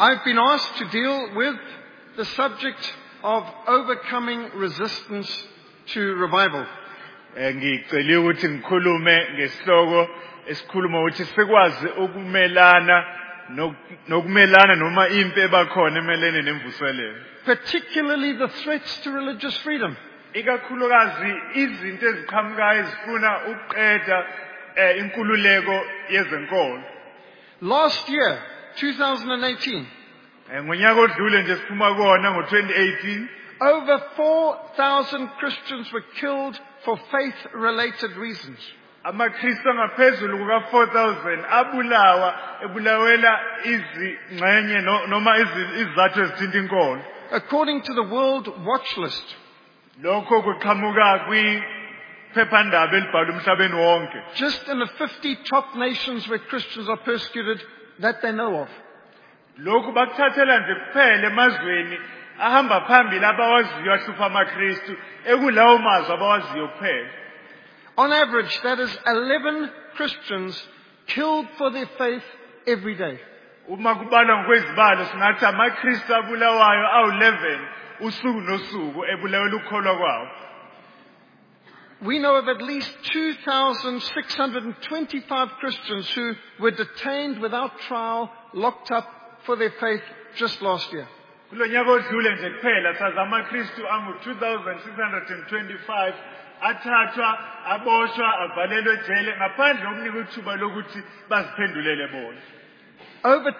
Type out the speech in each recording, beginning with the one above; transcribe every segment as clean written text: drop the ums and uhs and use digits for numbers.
I've been asked to deal with the subject of overcoming resistance to revival. Ngicela ukuthi ngikhulume ngesihloko esikhuluma ukuthi sikwazi ukumelana nokumelana noma impi ebakhona emelene nemvuselelo. Particularly the threats to religious freedom. Ikakhulukazi izinto eziqhamukayo ezifuna ukuqeda inkululeko yezenkolo. Last year, 2018, Ngonyaka odlule nje siphuma kuona ngo-2018 over 4,000 Christians were killed for faith-related reasons. amaKristu angaphezulu kuka-4,000 ebulawela izingxenye noma izizathu ezithinta inkolo. According to the World Watch List, Lokho kuqhamuka kwiphephandaba elibhalwe emhlabeni wonke. just in the 50 top nations where Christians are persecuted that they know of. Lokhu bakuthathela nje kuphela emazweni ahamba phambili abawaziyo ahlupha amaKristu ekulawo mazwe abawaziyo kuphela. On average, that is 11 Christians killed for their faith every day. Uma kubalwa ngokwezibalo singathi amaKristu abulawayo awu-11 usuku nosuku ebulawela ukukholwa kwawo. We know of at least 2,625 Christians who were detained without trial, locked up for their faith just last year. Kulo nyaka odlule nje kuphela sazi amaKristu angu-2,625 athathwa, aboshwa, avalelwe ejele ngaphandle kokunika ithuba lokuthi baziphendulele bona. Over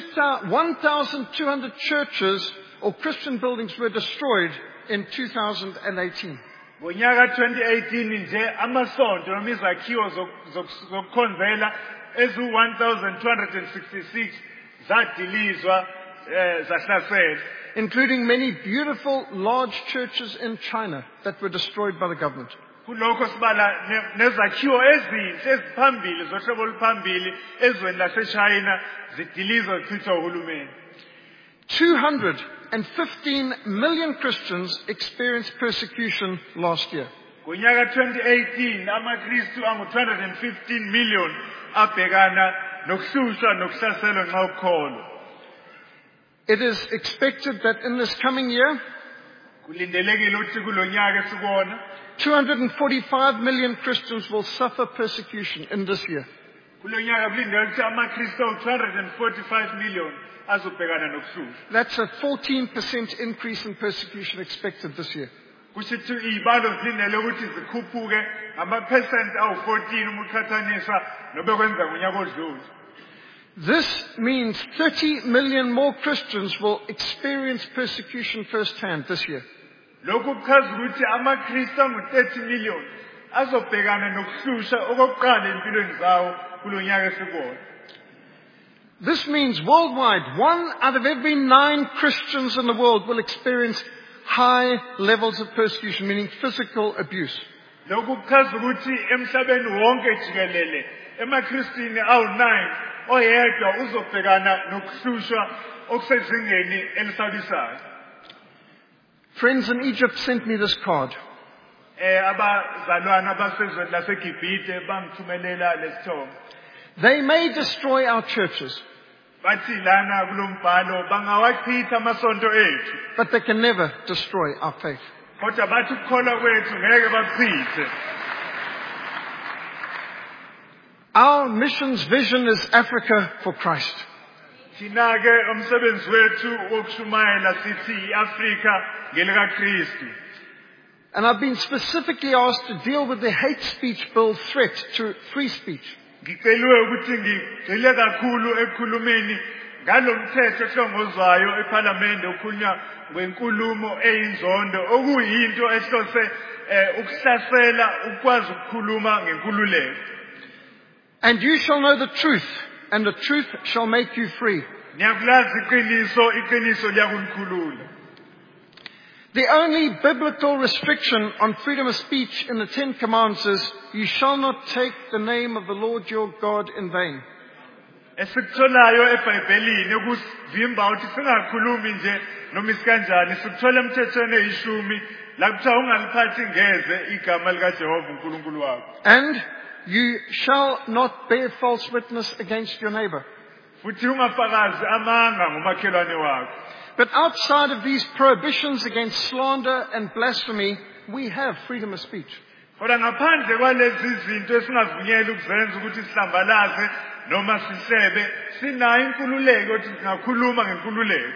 1,200 churches or Christian buildings were destroyed in 2018. Ngonyaka 2018 nje amasonto noma izakhiwo zokukhonzela ezu-1,266 zadilizwa zahlaselwa. Including many beautiful large churches in China that were destroyed by the government. Kulokho sibala nezakhiwo ezinhle eziphambili zohlobo oluphambili ezweni laseChina zidilizwa zichithwa uhulumeni. 215 million Christians experienced persecution last year. Ngonyaka 2018 amaKristu angu-215 million abhekana nokuhlushwa nokuhlaselwa nxa ukholwa. It is expected that in this coming year, Kulindelekile ukuthi kulo nyaka esikuwona 245 million Christians will suffer persecution in this year. kulo nyaka kulindeleke ukuthi amaKristu awu-245 million azobhekana nokuhlushwa. That's a 14% increase in persecution expected this year. Kushithi izibalo zilindele ukuthi zikhuphuke ngamaphesenti awu-14 uma uqhathaniswa nobekwenza ngonyaka odlule. This means 30 million more Christians will experience persecution firsthand this year. Lokhu kuchaza ukuthi amaKristu angu-30 million azobhekana nokuhlusha okokuqala empilweni zawo kulo nyaka esikuwona. This means worldwide, 1 out of every 9 Christians in the world will experience high levels of persecution, meaning physical abuse. Lokhu kuchaza ukuthi emhlabeni wonke jikelele emaKristwini awu-9 oyedwa uzobhekana nokuhlushwa okusezingeni elisabisayo. Friends in Egypt sent me this card. Abazalwana abasezweni laseGibhite bangithumelela lesithombe. They may destroy our churches, Bathi lana kulombhalo bangawachitha amasonto ethu, but they can never destroy our faith. kodwa bathi ukukholwa kwethu ngeke bakuchithe. Our mission's vision is Africa for Christ. Thina ke umsebenzi wethu wokushumayela sithi iAfrika ngelikaKristu. And I've been specifically asked to deal with the hate speech bill threat to free speech. Ngiceliwe ukuthi ngigxile kakhulu ekukhulumeni ngalomthetho ohlongozwayo eParliament okhulunywa ngenkulumo eyinzondo okuyinto ehlose ukuhlasela ukwazi ukukhuluma ngenkululeko. And you shall know the truth, and the truth shall make you free. Niyakulazi iqiniso, iqiniso liyakunikhulula. The only biblical restriction on freedom of speech in the 10 Commandments is, you shall not take the name of the Lord your God in vain. Esikutholayo eBhayibhelini ukusivimba ukuthi singakhulumi nje noma isikanjani sikuthola emthethweni eyishumi la kuthiwa ungaliphathi ngeze igama likaJehova uNkulunkulu wakho. And you shall not bear false witness against your neighbor. futhi ungafakazi amanga ngomakhelwane wakho. But outside of these prohibitions against slander and blasphemy, we have freedom of speech. Kodwa ngaphandle kwalezi zinto esingavunyelwa ukuzenza ukuthi sihlambalaze noma sihlebe, sinayo inkululeko ukuthi singakhuluma ngenkululeko.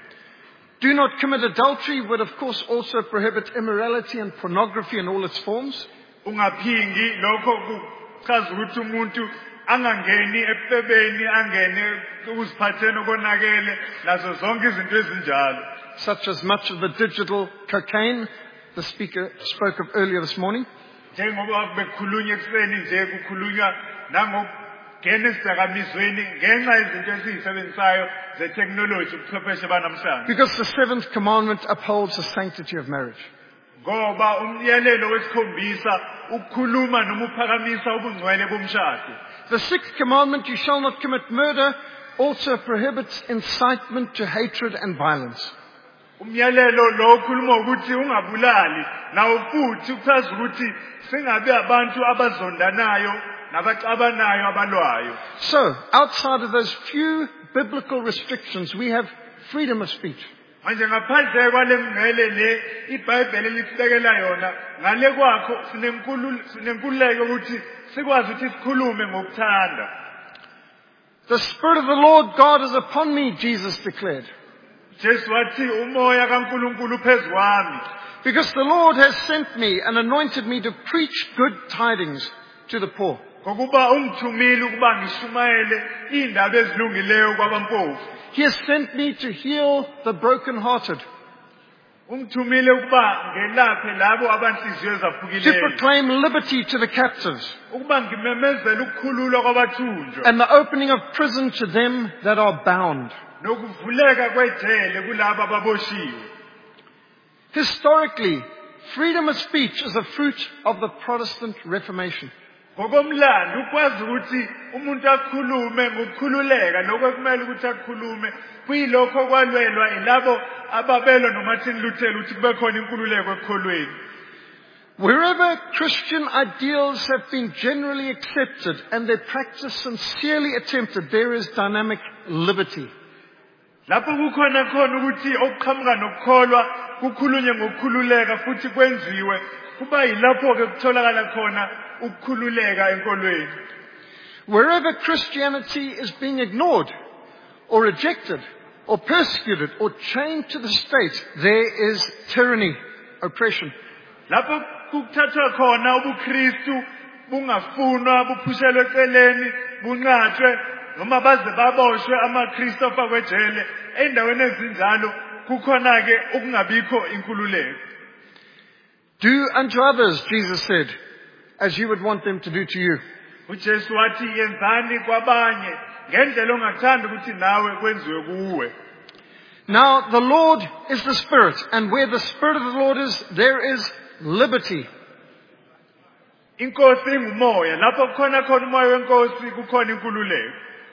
Do not commit adultery would of course also prohibit immorality and pornography in all its forms. Ungaphingi lokho kuchaza ukuthi umuntu angangeni ebubeni angene ukuziphatheni okonakele nazo zonke izinto ezinjalo. Such as much of the digital cocaine the speaker spoke of earlier this morning. Njengoba bekhulunywa ekseni nje kukhulunywa nangokungena esidakamizweni ngenxa yezinto esizisebenzisayo ze-technology ubuchwepheshe banamhlanje. Because the seventh commandment upholds the sanctity of marriage. Ngoba umyalelo wesikhombisa ukukhuluma noma uphakamisa ubungcwele bomshado. The sixth commandment, you shall not commit murder, also prohibits incitement to hatred and violence. Umyalelo lo ukhuluma ukuthi ungabulali nawo futhi uchaza ukuthi singabe abantu abazondanayo nabaxabanayo abalwayo. So, outside of those few biblical restrictions, we have freedom of speech. Manje ngaphandle kwalemngcele le iBhayibheli lisibekela yona ngale kwakho sinenkululeko ukuthi sikwazi ukuthi sikhulume ngokuthanda. The Spirit of the Lord God is upon me, Jesus declared. Jesu wathi umoya kaNkulunkulu phezu kwami. Because the Lord has sent me and anointed me to preach good tidings to the poor. Ngokuba ungithumile ukuba ngishumayele indaba ezilungileyo kwabampofu. He has sent me to heal the brokenhearted, Ungithumile ukuba ngelaphe labo abanhliziyo to ezaphukileyo. proclaim liberty to the captives, Ukuba ngimemezele ukukhululwa kwabathunjwa and the opening of prison to them that are bound. nokuvuleka kwejele kulabo ababoshiwe. Historically, freedom of speech is a fruit of the Protestant Reformation. Ngokomlando ukwazi ukuthi umuntu akhulume ngokukhululeka lokho kumele ukuthi akhulume kuyilokho kwalwelwa ilabo ababelwa noMartin Luther ukuthi kube khona inkululeko ekholweni. Wherever Christian ideals have been generally accepted and their practice sincerely attempted, there is dynamic liberty. Lapho kukhona khona ukuthi okuqhamuka nokukholwa kukhulunywe ngokukhululeka futhi kwenziwe kuba yilapho ke kutholakala khona ukukhululeka enkolweni. Wherever Christianity is being ignored or rejected or persecuted or chained to the state, there is tyranny, oppression. Lapho kuthathwa khona ubuKristu bungafunwa buphushelwe eceleni bunqatshwe noma baze baboshwe amaKristu afakwe ejele endaweni ezinjalo kukhona ke ukungabikho inkululeko. Do unto others, Jesus said, as you would want them to do to you. uJesu wathi yenzani kwabanye ngendlela ongathanda ukuthi nawe kwenziwe kuwe. Now, the Lord is the Spirit, and where the Spirit of the Lord is, there is liberty. Inkosi ingumoya, lapho kukhona khona umoya wenkosi kukhona inkululeko.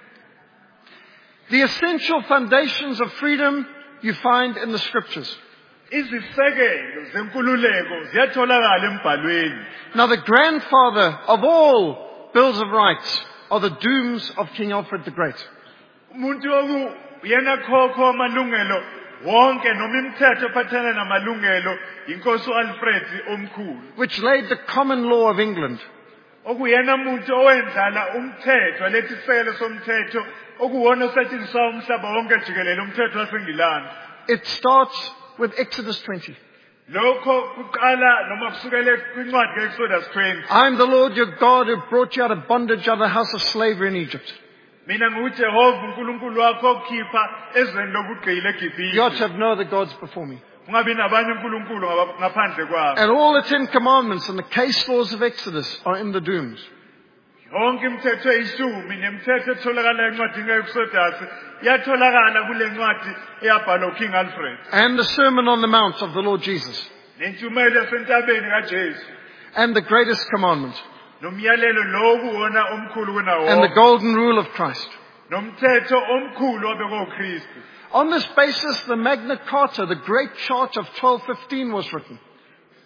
The essential foundations of freedom you find in the Scriptures. Izisekelo zenkululeko ziyatholakala embhalweni. Now, the grandfather of all bills of rights are the dooms of King Alfred the Great. Umuntu yena khokho amalungelo wonke noma imithetho ephathelene namalungelo inkosi uAlfred omkhulu. Which laid the common law of England. Okuyena umuntu owendlala umthetho lethi isisekelo somthetho okuwona osetshenziswa umhlaba wonke jikelele umthetho waseNgilandi. It starts with Exodus 20. Lokho kuqala noma kusukela kwincwadi kaExodus 20. I am the Lord your God who brought you out of bondage out of the house of slavery in Egypt. Mina nguJehova uNkulunkulu wakho okhipha ezweni lobugqili eGibhithe. You ought to have no other gods before me. Ungabi nabanye uNkulunkulu ngaphandle kwami. And all the 10 commandments and the case laws of Exodus are in the dooms. Yonke imithetho eyishumi nemithetho etholakala encwadini kaExodus yatholakala kule ncwadi eyabhalwa uKing Alfred. And the Sermon on the Mount of the Lord Jesus. Nentshumayelo yasentabeni kaJesu. And the greatest commandment. Nomyalelo lo kuwona omkhulu kunawo. And the golden rule of Christ. Nomthetho omkhulu obekwa uKristu. On this basis, the Magna Carta, the Great Charter of 1215, was written.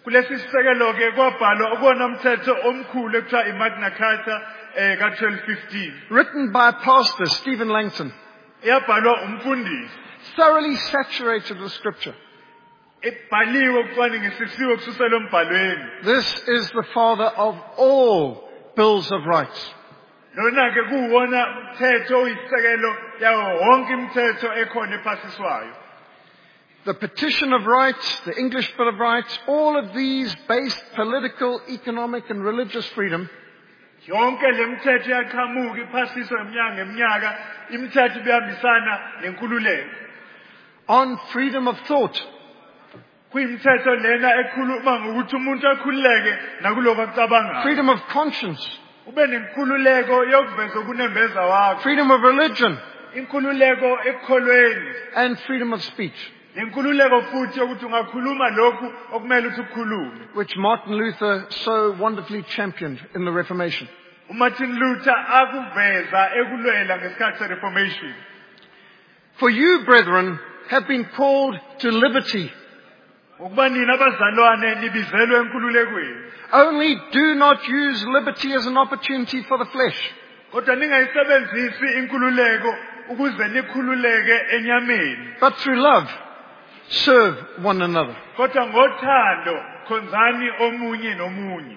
kulesi sisekelo ke kwabhalwa ukona umthetho omkhulu ekuthiwa iMagna Carta ka-1215 written by Pastor Stephen Langton, eyabhalwa umfundisi thoroughly saturated with Scripture. ebhaliwe kucwaningisisiwe kususelwa embhalweni. This is the father of all bills of rights. Lona ke kuwona umthetho oyisekelo yawo wonke imithetho ekhona ephasiswayo. The Petition of Rights, the English Bill of Rights, all of these based political, economic and religious freedom Yonke lemithetho yaqhamuka iphasiswa eminyaka ngeminyaka, imithetho ibihambisana nenkululeko. on freedom of thought, Kuyimithetho lena ekhuluma ngokuthi umuntu akhululeke nakuloko akucabangayo. freedom of conscience, Ube nenkululeko yokuveza ukunembeza wakho, freedom of religion, inkululeko ekukholweni, and freedom of speech, nenkululeko futhi yokuthi ungakhuluma lokhu okumele ukuthi ukukhulume. which Martin Luther so wonderfully championed in the Reformation. uMartin Luther akuveza ekulwela ngesikhathi se-Reformation. For you, brethren, have been called to liberty. Ukuba nina abazalwane nibizelwe enkululekweni. Only do not use liberty as an opportunity for the flesh, Kodwa ningayisebenzisi inkululeko ukuze nikhululeke enyameni. but through love serve one another. Kodwa ngothando khonzani omunye nomunye.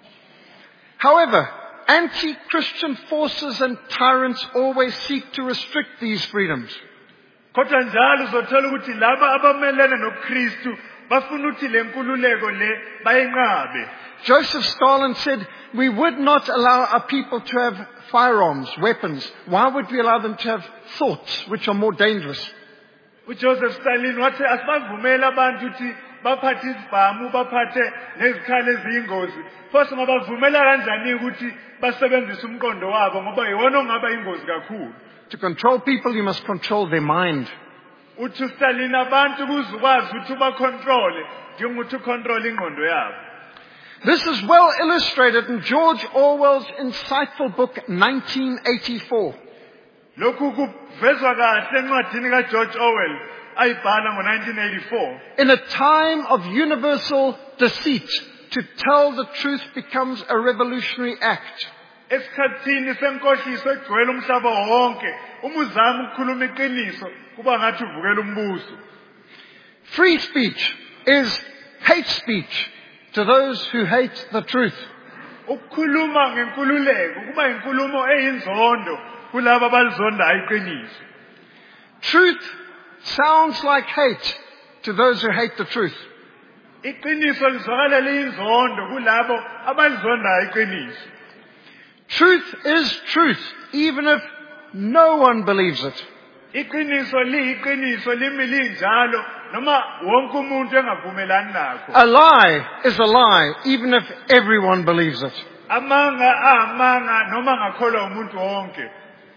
However, anti-Christian forces and tyrants always seek to restrict these freedoms. Kodwa njalo uzothola ukuthi laba abamelene noKristu bafuna ukuthi le nkululeko le bayinqabe. Joseph Stalin said, we would not allow our people to have firearms, weapons. Why would we allow them to have thoughts which are more dangerous? uJoseph Stalin wathi asibavumela abantu ukuthi baphathe izibhamu baphathe nezikhali eziyingozi. Futhi ngabavumela kanjani ukuthi basebenzise umqondo wabo ngoba yiwona ongaba ingozi kakhulu. To control people, you must control their mind. Uthi uStalin abantu kuzukwazi ukuthi ubacontrole njengokuthi ucontrol ingqondo yabo. This is well illustrated in George Orwell's insightful book, 1984. Lokhu kuvezwa kahle encwadini kaGeorge Orwell ayibhala ngo-1984. In a time of universal deceit, to tell the truth becomes a revolutionary act. Esikhathini senkohliso egcwele umhlaba wonke, uma uzama ukukhuluma iqiniso kuba ngathi uvukela umbuso. Free speech is hate speech to those who hate the truth. Ukukhuluma ngenkululeko kuba inkulumo eyinzondo kulabo abalizondayo iqiniso. Truth sounds like hate to those who hate the truth. Iqiniso lizwakala liyinzondo kulabo abalizondayo iqiniso. Truth is truth, even if no one believes it. Iqiniso liyiqiniso limi linjalo noma wonke umuntu engavumelani nakho. A lie is a lie, even if everyone believes it. Amanga amanga noma ngakholwa umuntu wonke.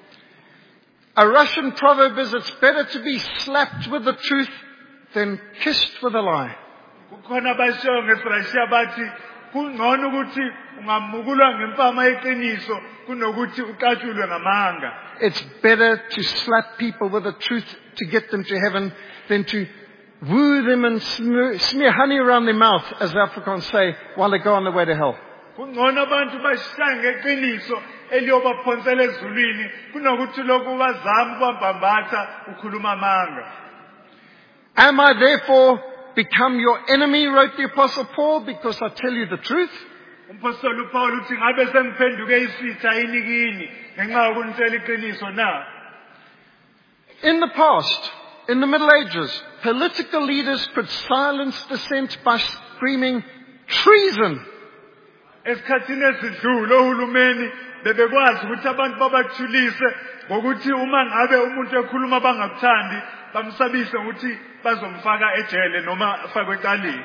A Russian proverb is, it's better to be slapped with the truth than kissed with a lie. Kukhona abasho ngeSirayeli bathi kungcono ukuthi ungamukulwa ngempama yeqiniso kunokuthi uqatshulwe ngamanga. It's better to slap people with the truth to get them to heaven than to woo them and smear honey around their mouth, as the Africans say, while they go on their way to hell. Kungcono abantu bashange iqiniso eliyobaphonsela ezulwini kunokuthi lokhu bazama ubambambatha ukhuluma amanga. Am I therefore become your enemy, wrote the Apostle Paul, because I tell you the truth? Umpostoli uPaul uthi ngabe sengiphenduke isitha yini kini ngenxa yokunitshela iqiniso na? In the past, in the Middle Ages, political leaders could silence dissent by screaming, treason! Esikhathini esidlule ohulumeni bebekwazi ukuthi abantu babathulise ngokuthi uma ngabe umuntu ekhuluma abangakuthandi bamsabise ukuthi bazomfaka ejele noma afakwe ecaleni.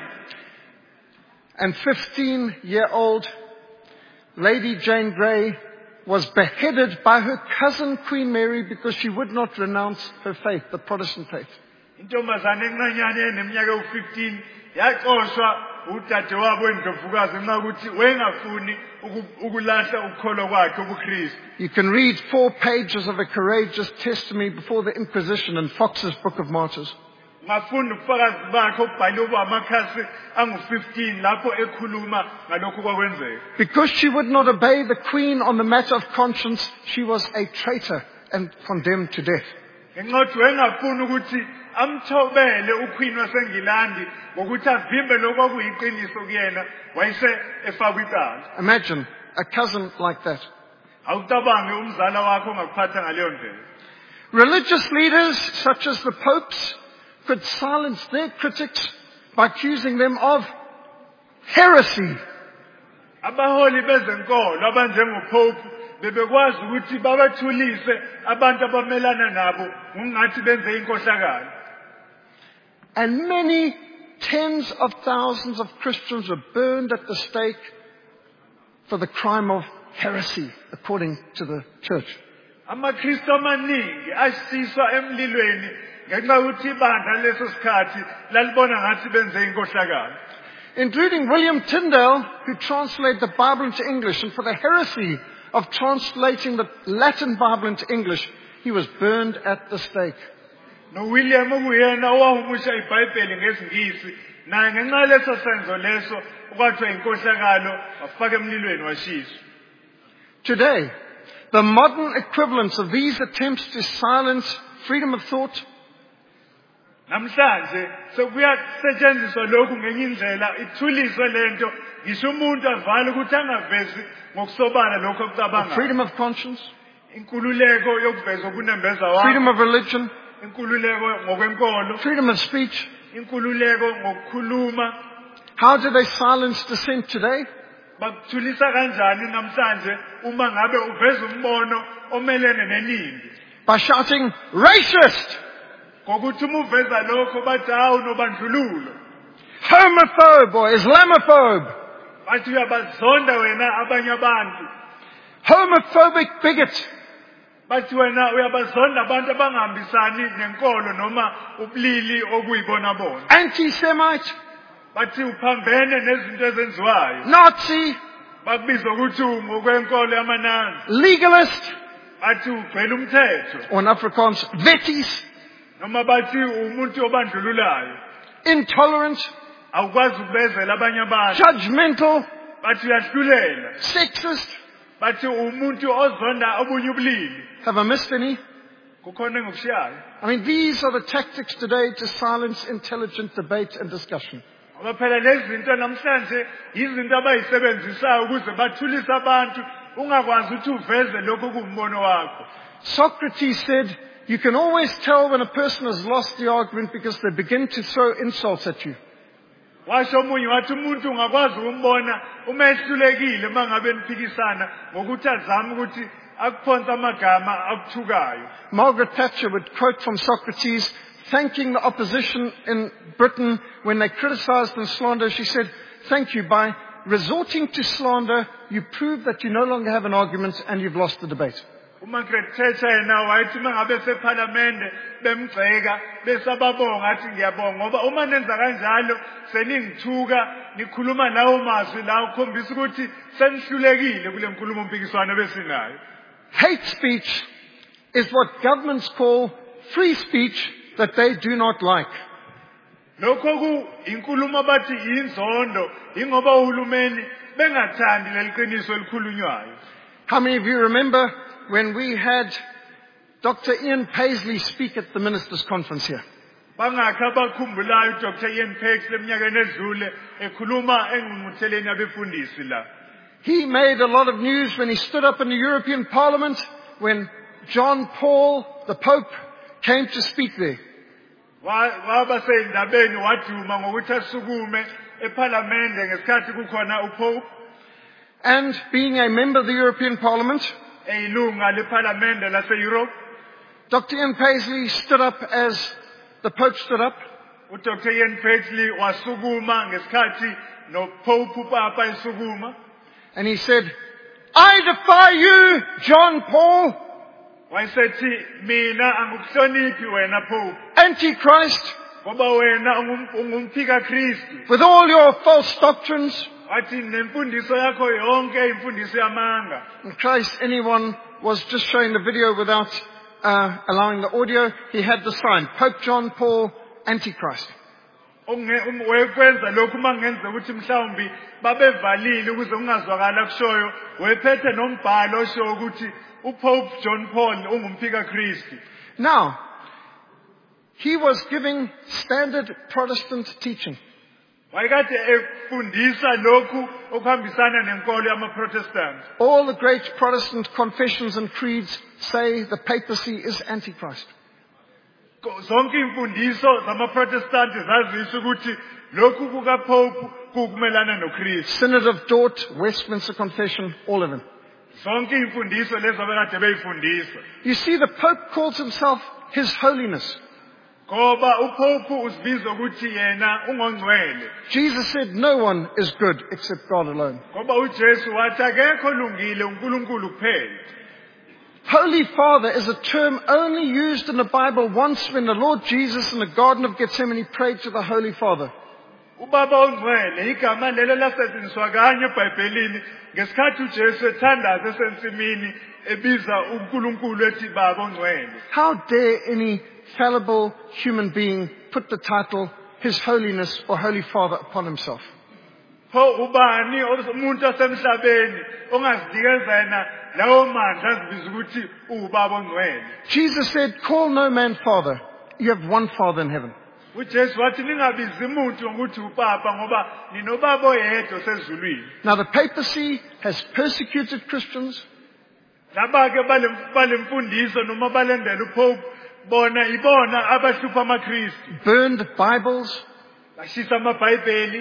And 15-year-old Lady Jane Grey was beheaded by her cousin Queen Mary because she would not renounce her faith, the Protestant faith. Intombazane encanyane eneminyaka u-15 yaxoshwa udadewabo endlovukazi ngenxa ukuthi wayengafuni ukulahla ukukholwa kwakhe ubuKristu. You can read 4 pages of a courageous testimony before the Inquisition in Fox's Book of Martyrs. ungafunda ubufakazi bakhe obhaliwe amakhasi angu-15 lapho ekhuluma ngalokhu kwakwenzeka. Because she would not obey the queen on the matter of conscience, she was a traitor and condemned to death. ngenxa yokuthi wayengafuni ukuthi amthobele uQueen waseNgilandi ngokuthi avimbe lokho kwakuyiqiniso kuyena, wayese efakwa icala. Imagine a cousin like that. Awucabange umzala wakho ongakuphatha ngaleyo ndlela. Religious leaders such as the popes could silence their critics by accusing them of heresy. Abaholi bezenkolo abanjengopope bebekwazi ukuthi babathulise abantu abamelana nabo ngokungathi benze inkohlakalo. And many tens of thousands of Christians were burned at the stake for the crime of heresy, according to the church. AmaKristu amaningi asiswa emlilweni ngenxa yokuthi ibandla leso sikhathi lalibona ngathi benze inkohlakalo. Including William Tyndale, who translated the Bible into English, and for the heresy of translating the Latin Bible into English, he was burned at the stake. NoWilliam okuyena owahumusha iBhayibheli ngesingisi, naye ngenxa leso senzo leso okwathiwa inkohlakalo wafaka emlilweni washiswa. Today, the modern equivalents of these attempts to silence freedom of thought Namhlanje sekuyasetshenziswa lokhu ngenye indlela ithuliswe lento ngisho umuntu avala ukuthi angavezi ngokusobala lokho of akucabanga. freedom of conscience, Inkululeko yokuveza ukunembeza wakho, freedom of religion, inkululeko ngokwenkolo, freedom of speech. inkululeko ngokukhuluma. How do they silence dissent today? Bakuthulisa kanjani namhlanje uma ngabe uveza umbono omelene neningi? By shouting, racist, Ngokuthi uma uveza lokho bathi hawu nobandlululo, homophobe or Islamophobe, bathi uyabazonda wena abanye abantu, homophobic bigot, bathi wena uyabazonda abantu abangahambisani nenkolo noma ubulili okuyibona bona, anti-Semite, bathi uphambene nezinto ezenziwayo, Nazi, bakubiza ukuthi ngokwenkolo yamaNazi, legalist, bathi ugcwele umthetho, or in Afrikaans, wetties, noma bathi umuntu obandlululayo, intolerant, awukwazi ukubezela abanye abantu, judgmental, bathi uyahlulela, sexist. bathi umuntu ozonda obunye ubulili. Have I missed any? Kukhona engikushiyayo. I mean, these are the tactics today to silence intelligent debate and discussion. Ngoba phela lezi zinto namhlanje izinto abayisebenzisayo ukuze bathulise abantu ungakwazi ukuthi uveze lokho kuwumbono wakho. Socrates said, you can always tell when a person has lost the argument because they begin to throw insults at you. Washo omunye wathi umuntu ungakwazi ukumbona uma ehlulekile mangabe niphikisana ngokuthi azame ukuthi akuphonsa amagama akuthukayo. Margaret Thatcher would quote from Socrates, thanking the opposition in Britain when they criticized and slandered. She said, thank you. By resorting to slander, you prove that you no longer have an argument and you've lost the debate. UMargaret Thatcher yena wayethi mangabe sephalamende bemgceka besababonga athi ngiyabonga ngoba uma nenza kanjalo seningithuka nikhuluma lawo mazwi la ukhombisa ukuthi senihlulekile kule nkulumo mpikiswano besinayo. Hate speech is what governments call free speech that they do not like. Lokho ku inkulumo bathi inzondo ingoba uhulumeni bengathandi leliqiniso elikhulunywayo. How many of you remember when we had Dr. Ian Paisley speak at the Ministers' Conference here? Bangakho abakhumbulayo uDr. Ian Paisley eminyakeni edlule ekhuluma engqungqutheleni yabefundisi la. He made a lot of news when he stood up in the European Parliament when John Paul, the Pope, came to speak there. Waba sendabeni waduma ngokuthi asukume eParliament ngesikhathi kukhona uPope. And being a member of the European Parliament, eyilunga leParliament laseEurope, Dr. Ian Paisley stood up as the Pope stood up. uDr. Ian Paisley wasukuma ngesikhathi noPope uPapa esukuma. And he said, I defy you, John Paul, Wayesethi mina angikuhloniphi wena Pope, Antichrist, ngoba wena ungumphika Kristu. with all your false doctrines. Wathi nemfundiso yakho yonke imfundiso yamanga. In case anyone was just showing the video without allowing the audio, he had the sign, Pope John Paul, Antichrist. Wekwenza lokhu mangenzeka ukuthi mhlawumbi babevalile ukuze kungazwakala kushoyo wephethe nombhalo osho ukuthi uPope John Paul ungumphika Kristu. Now, he was giving standard Protestant teaching. Wayekade efundisa lokhu okuhambisana nenkolo yamaProtestant. All the great Protestant confessions and creeds say the papacy is Antichrist. Zonke imfundiso zamaProtestant zazisho ukuthi lokhu kukaPope kukumelana noKristu. Synod of Dort, Westminster Confession, all of them. Zonke imfundiso lezo abekade beyifundisa. You see, the Pope calls himself His Holiness. Ngoba uPope usibiza ukuthi yena ungongcwele. Jesus said no one is good except God alone. Ngoba uJesu wathi akekho olungile uNkulunkulu kuphela. Holy Father is a term only used in the Bible once when the Lord Jesus in the Garden of Gethsemane prayed to the Holy Father. Ubaba ongcwele igama lelo lasetshenziswa kanye eBhayibhelini ngesikhathi uJesu ethandaza esensimini ebiza uNkulunkulu ethi Baba ongcwele. How dare any fallible human being put the title His Holiness or Holy Father upon himself? Pho ubani umuntu osemhlabeni ongazinikeza yena lawo mandla azibiza ukuthi ubaba ongcwele. Jesus said, call no man Father. You have one Father in heaven. uJesu wathi ningabizi umuntu ngokuthi uPapa ngoba ninobaba oyedwa osezulwini. Now the papacy has persecuted Christians. Laba ke balemfundiso noma balendela uPope bona ibona abahlupha amaKristu. Burned Bibles. Bashisa amaBhayibheli.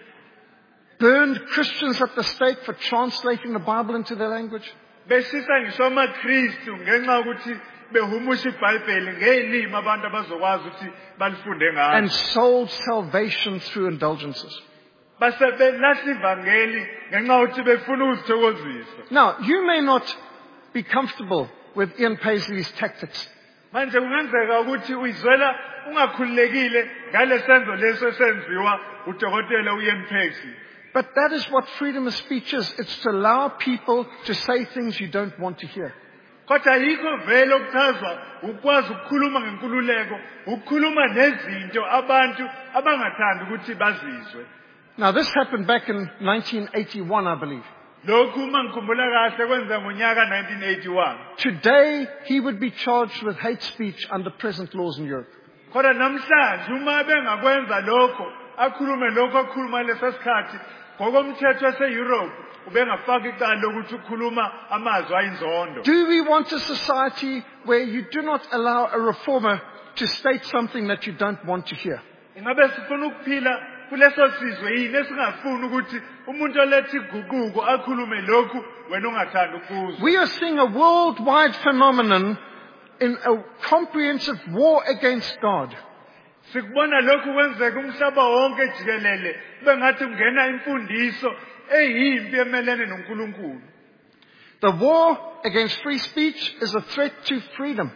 Burned Christians at the stake for translating the Bible into their language. Beshisa ngisho amaKristu ngenxa ukuthi behumusha iBhayibheli ngelimi abantu abazokwazi ukuthi balifunde ngalo. And sold salvation through indulgences. Basebelahla ivangeli ngenxa ukuthi befuna ukuzithokozisa. Now, you may not be comfortable with Ian Paisley's tactics. Manje kungenzeka ukuthi uyizwela ungakhululekile ngalesenzo leso esenziwa uDokotela uIan Paisley. But that is what freedom of speech is. It's to allow people to say things you don't want to hear. Kodwa yikho vele okuchazwa ukwazi ukukhuluma ngenkululeko, ukukhuluma nezinto abantu abangathandi ukuthi bazizwe. Now this happened back in 1981, I believe. Lokhu mangikhumbula kahle kwenza ngonyaka 1981. Today, he would be charged with hate speech under present laws in Europe. Kodwa namhlanje uma bengakwenza lokho, akhulume lokho akhuluma lesikhathi, ngokomthetho waseEurope ubengafaka icala lokuthi ukhuluma amazwi ayinzondo. Do we want a society where you do not allow a reformer to state something that you don't want to hear? Ingabe sifuna ukuphila kuleso sizwe yini esingafuni ukuthi umuntu oletha iguquko akhulume lokhu wena ungathanda ukuzwa. We are seeing a worldwide phenomenon in a comprehensive war against God. Sikubona lokhu kwenzeka umhlaba wonke jikelele bengathi kungena imfundiso eyimpi emelene noNkulunkulu. The war against free speech is a threat to freedom.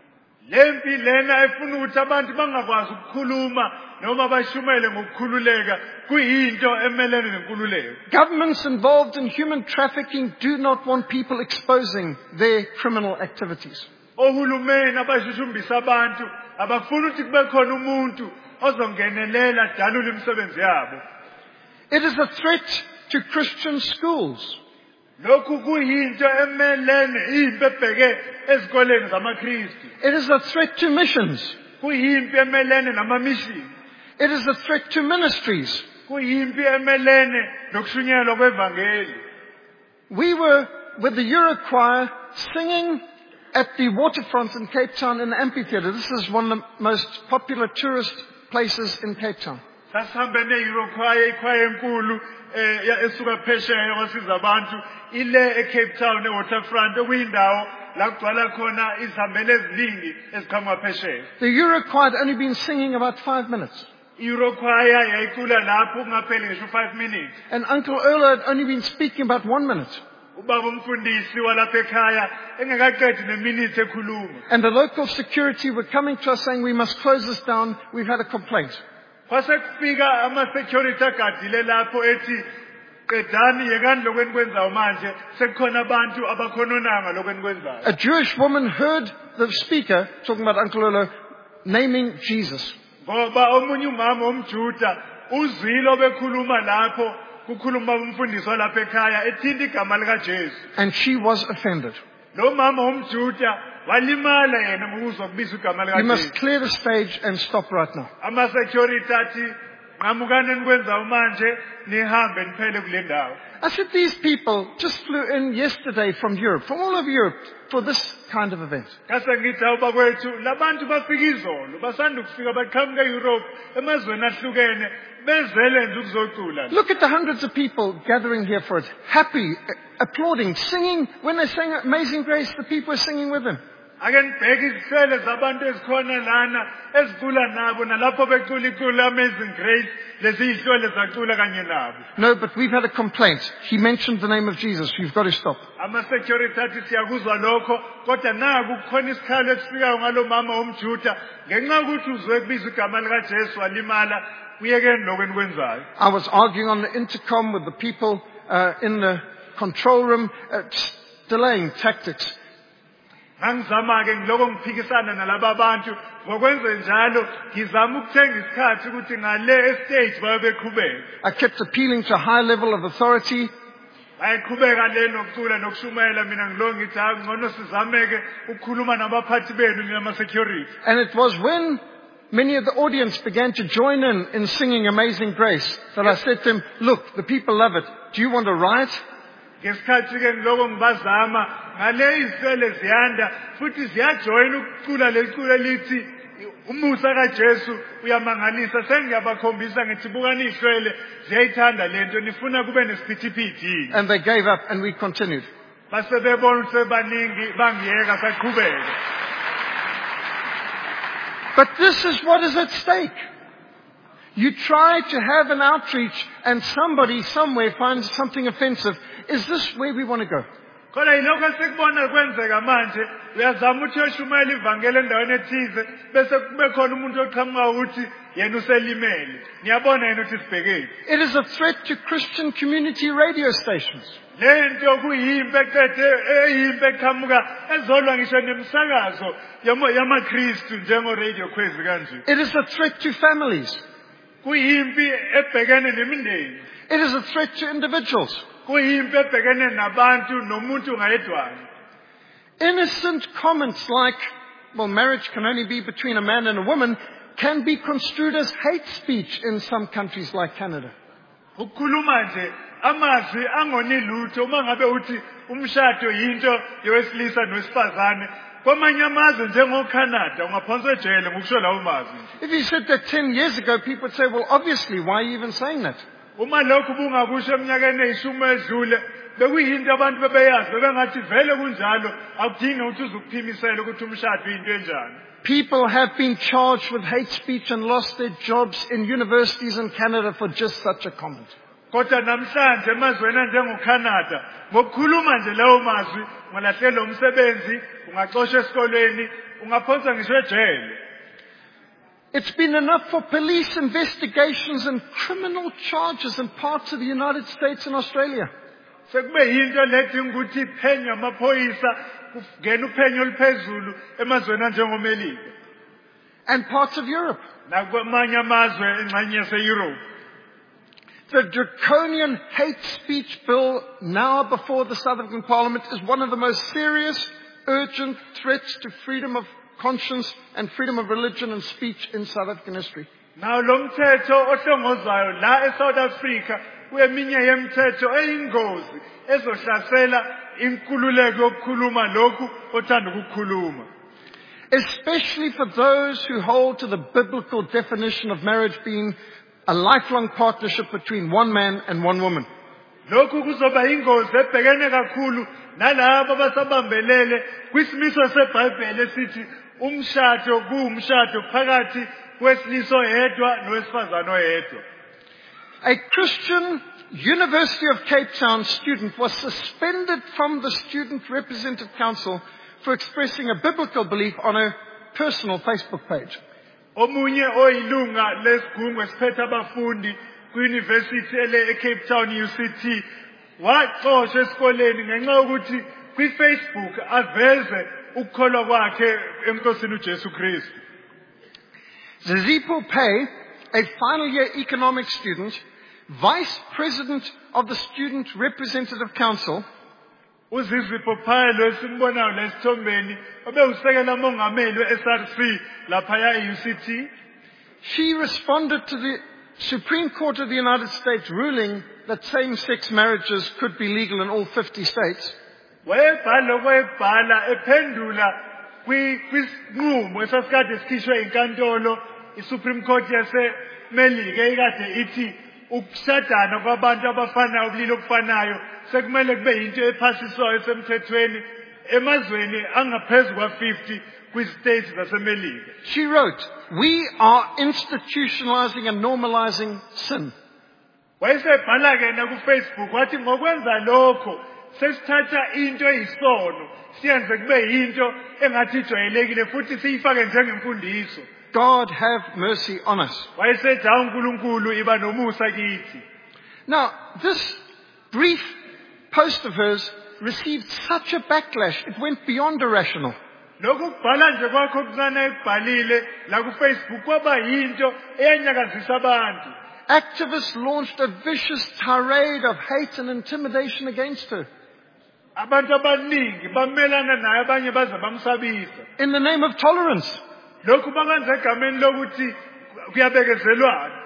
Lempi lena efuna ukuthi abantu bangakwazi ukukhuluma noma bashumele ngokukhululeka kuyinto emelene nenkululeko. Governments involved in human trafficking do not want people exposing their criminal activities. Ohulumeni abashushumbisa abantu abafuna ukuthi kube khona umuntu ozongenelela dalula imisebenzi yabo. It is a threat to Christian schools. Lokhu kuyinto emelene impi ebheke ezikoleni zamaKristu. It is a threat to missions. Kuyimpi emelene namamishini. It is a threat to ministries. Kuyimpi emelene nokushunyelwa kwevangeli. We were with the Euro Choir singing at the waterfront in Cape Town in the amphitheater. This is one of the most popular tourist places in Cape Town. Sasihambe ne-Euro Choir, ichoir enkulu esuka phesheya wasiza abantu ile eCape Town ewaterfront okuyindawo la kugcwala khona izihambele eziningi eziqhamuka phesheya. The Euro Choir had only been singing about 5 minutes. I-Euro Choir yayicula lapho kungapheli ngisho 5 minutes. And Uncle Erlo had only been speaking about 1 minute. Ubaba umfundisi walapha ekhaya engakaqedi neminute ekhuluma. And the local security were coming to us saying, we must close this down. We've had a complaint. Kwase kufika ama-security agadile lapho ethi qedani yekani lokweni kwenzayo manje sekukhona abantu abakhononanga lokweni kwenzayo. A Jewish woman heard the speaker, talking about Uncle Erlo, naming Jesus. ngoba omunye umama omjuda uzwile bekhuluma lapho kukhuluma umfundisi walapha ekhaya ethinta igama likaJesu. And she was offended. Lo mama omjuda walimala yena ngokuzwa kubizwa igama You must likaJesu. clear the stage and stop right now. Ama security athi nqamukane nikwenza manje nihambe niphele kule ndawo. I said, these people just flew in yesterday from Europe, from all over Europe, for this kind of event. Kase ngithi awubakwethu labantu bafika izolo basanda ukufika baqhamuka eEurope emazweni ahlukene bezele nje ukuzocula. Look at the hundreds of people gathering here for it, happy, applauding, singing. When they sang Amazing Grace, the people were singing with them. Ake nibheke izihlele zabantu ezikhona lana ezicula nabo nalapho becula icula Amazing Grace lezi izihlele zacula kanye nabo. No, but we've had a complaint. He mentioned the name of Jesus. You've got to stop. Ama security athi siyakuzwa lokho kodwa naku kukhona isikhalo esifikayo ngalo mama omjuda ngenxa ukuthi uzwe kubizwa igama likaJesu walimala kuyekeni lokho enikwenzayo. I was arguing on the intercom with the people in the control room, delaying tactics. Ngangizama ke ngiloko ngiphikisana nalabo abantu ngokwenze njalo ngizama ukuthenga isikhathi ukuthi ngale stage babeqhubeka. I kept appealing to a high level of authority. Bayiqhubeka le nokucula nokushumayela mina ngilo ngithi ngcono sizameke ukukhuluma nabaphathi benu nama security. And it was when many of the audience began to join in singing Amazing Grace that I said to him, look, the people love it. Do you want a riot? Ngesikhathi ke ngiloko ngibazama ngale izisele ziyanda futhi ziyajoyina ukucula lecula lithi umusa kaJesu uyamangalisa sengiyabakhombisa ngithi bukani ihlwele ziyayithanda lento nifuna kube nesiphithiphithi. And they gave up and we continued. Base bebona ukuthi baningi bangiyeka saqhubeka. But this is what is at stake. You try to have an outreach and somebody somewhere finds something offensive. Is this where we want to go? Kodwa yilokho sikubona kwenzeka manje uyazama ukuthi uyoshumayela ivangeli endaweni ethize bese kube khona umuntu oqhamuka ukuthi yena uselimele. Niyabona yena ukuthi sibhekeni. It is a threat to Christian community radio stations. Lento kuyimpe eqede eyimpe eqhamuka ezolwa ngisho nemsakazo yamaKristu njengo radio kwezi kanje. It is a threat to families. Kuyimpi ebhekene nemindeni. It is a threat to individuals. Kuyimpi ebhekene nabantu nomuntu ngayedwana. Innocent comments like, well, marriage can only be between a man and a woman, can be construed as hate speech in some countries like Canada. Ukukhuluma nje amazwi angoni lutho uma ngabe uthi umshado yinto yowesilisa nowesifazane kwamanye amazwe njengoCanada ungaphonswa ejele ngokusho lawo mazwi. If you said that 10 years ago, people would say, well, obviously, why are you even saying that? Uma lokhu bungakusho eminyakeni eyishumi edlule bekuyinto abantu bebeyazi bebengathi vele kunjalo akudingi ukuthi uzukuphimisela ukuthi umshado into enjani. People have been charged with hate speech and lost their jobs in universities in Canada for just such a comment. Kodwa namhlanje emazweni anjengoCanada ngokukhuluma nje lawo mazwi ungalahlelwa umsebenzi ungaxoshwa esikolweni ungaphonswa ngisho ejele. It's been enough for police investigations and criminal charges in parts of the United States and Australia. Sekube yinto ledinga ukuthi iphenyo amaphoyisa kungena uphenyo oluphezulu emazweni anjengoMelika. And parts of Europe. Nakwamanye amazwe engxenye yaseEurope. The draconian hate speech bill now before the South African Parliament is one of the most serious, urgent threats to freedom of conscience and freedom of religion and speech in South African history. Now lo mthetho ohlongozayo la eSouth Africa kuyeminye yemithetho eyingozi ezohlasela inkululeko yokukhuluma lokhu othanda ukukhuluma. Especially for those who hold to the biblical definition of marriage being a lifelong partnership between one man and one woman. Lokhu kuzoba ingozi ebhekene kakhulu nalabo abasabambelele kwisimiso seBhayibheli esithi umshado kuumshado phakathi kwesiliso yedwa nowesifazane oyedwa. A Christian University of Cape Town student was suspended from the Student Representative Council for expressing a biblical belief on a personal Facebook page. Omunye oyilunga lesigungu esiphethe abafundi kwiUniversity eCape Town UCT waxoshwa esikoleni ngenxa yokuthi kwiFacebook aveze ukukholwa kwakhe enkosini uJesu Kristu. Zizipho Pay, a final year economics student, vice president of the Student Representative Council, uZizipho Phayelo esimbonayo lesithombeni obewusekela mongameli we-SRC laphaya e-UCT. she responded to the Supreme Court of the United States ruling that same-sex marriages could be legal in all 50 states. Wayebhala ephendula kwisinqumo esasikade sikhishwe inkantolo i-Supreme Court yaseMelika ekade ithi ukushadana kwabantu abafanayo ubulili obufanayo sekumele kube yinto ephasiswayo esemthethweni emazweni angaphezu kwa-50 kwi-states zaseMelika. She wrote, "We are institutionalizing and normalizing sin." Wayesebhala-ke nakuFacebook wathi ngokwenza lokho sesithatha into eyisono siyenze kube yinto engathi ijwayelekile futhi siyifake njengemfundiso. God have mercy on us. Wayesethi uNkulunkulu iba nomusa kithi. Now, this brief post of hers received such a backlash, it went beyond irrational. Lokhu kubhala nje kwakho okuncane ekubhalile la kuFacebook kwaba yinto eyanyakazisa abantu. Activists launched a vicious tirade of hate and intimidation against her. Abantu abaningi bamelana naye abanye baze bamsabisa. In the name of tolerance. Lokhu bakwenza egameni lokuthi kuyabekezelwana.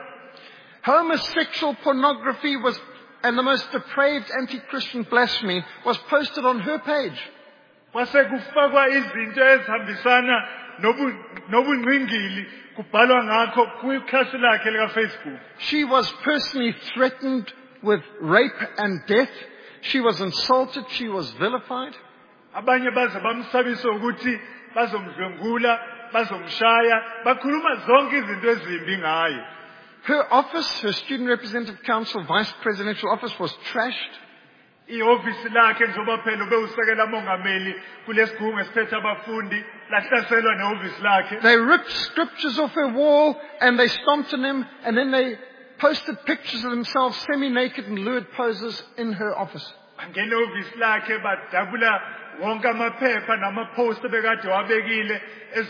Homosexual pornography and the most depraved anti-Christian blasphemy was posted on her page. Kwase kufakwa izinto ezihambisana nobungqingili kubhalwa ngakho kwikhasi lakhe likaFacebook. She was personally threatened with rape and death. She was insulted. She was vilified. Abanye baze bamsabisa ukuthi bazomdlwengula, bazomshaya, bakhuluma zonke izinto ezimbi ngaye. Her office, her Student Representative Council Vice Presidential Office, was trashed. Ihhovisi lakhe njengoba phela ubewusekela mongameli kulesigungu esiphethe abafundi lahlaselwa nehhovisi lakhe. They ripped scriptures off her wall and they stomped on him, and then they posted pictures of themselves semi-naked in lurid poses in her office. Angena ehhovisi lakhe badabula wonke amaphepha namapost bekade wabekile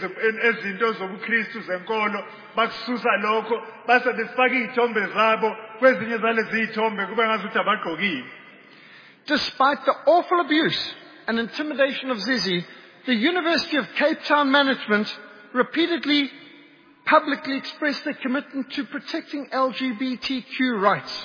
ezinto zobuKristu zenkolo bakususa lokho base besifaka izithombe zabo kwezinye zalezi izithombe kube ngazuthi abagqokile. Despite the awful abuse and intimidation of Zizi, the University of Cape Town management repeatedly publicly expressed their commitment to protecting LGBTQ rights.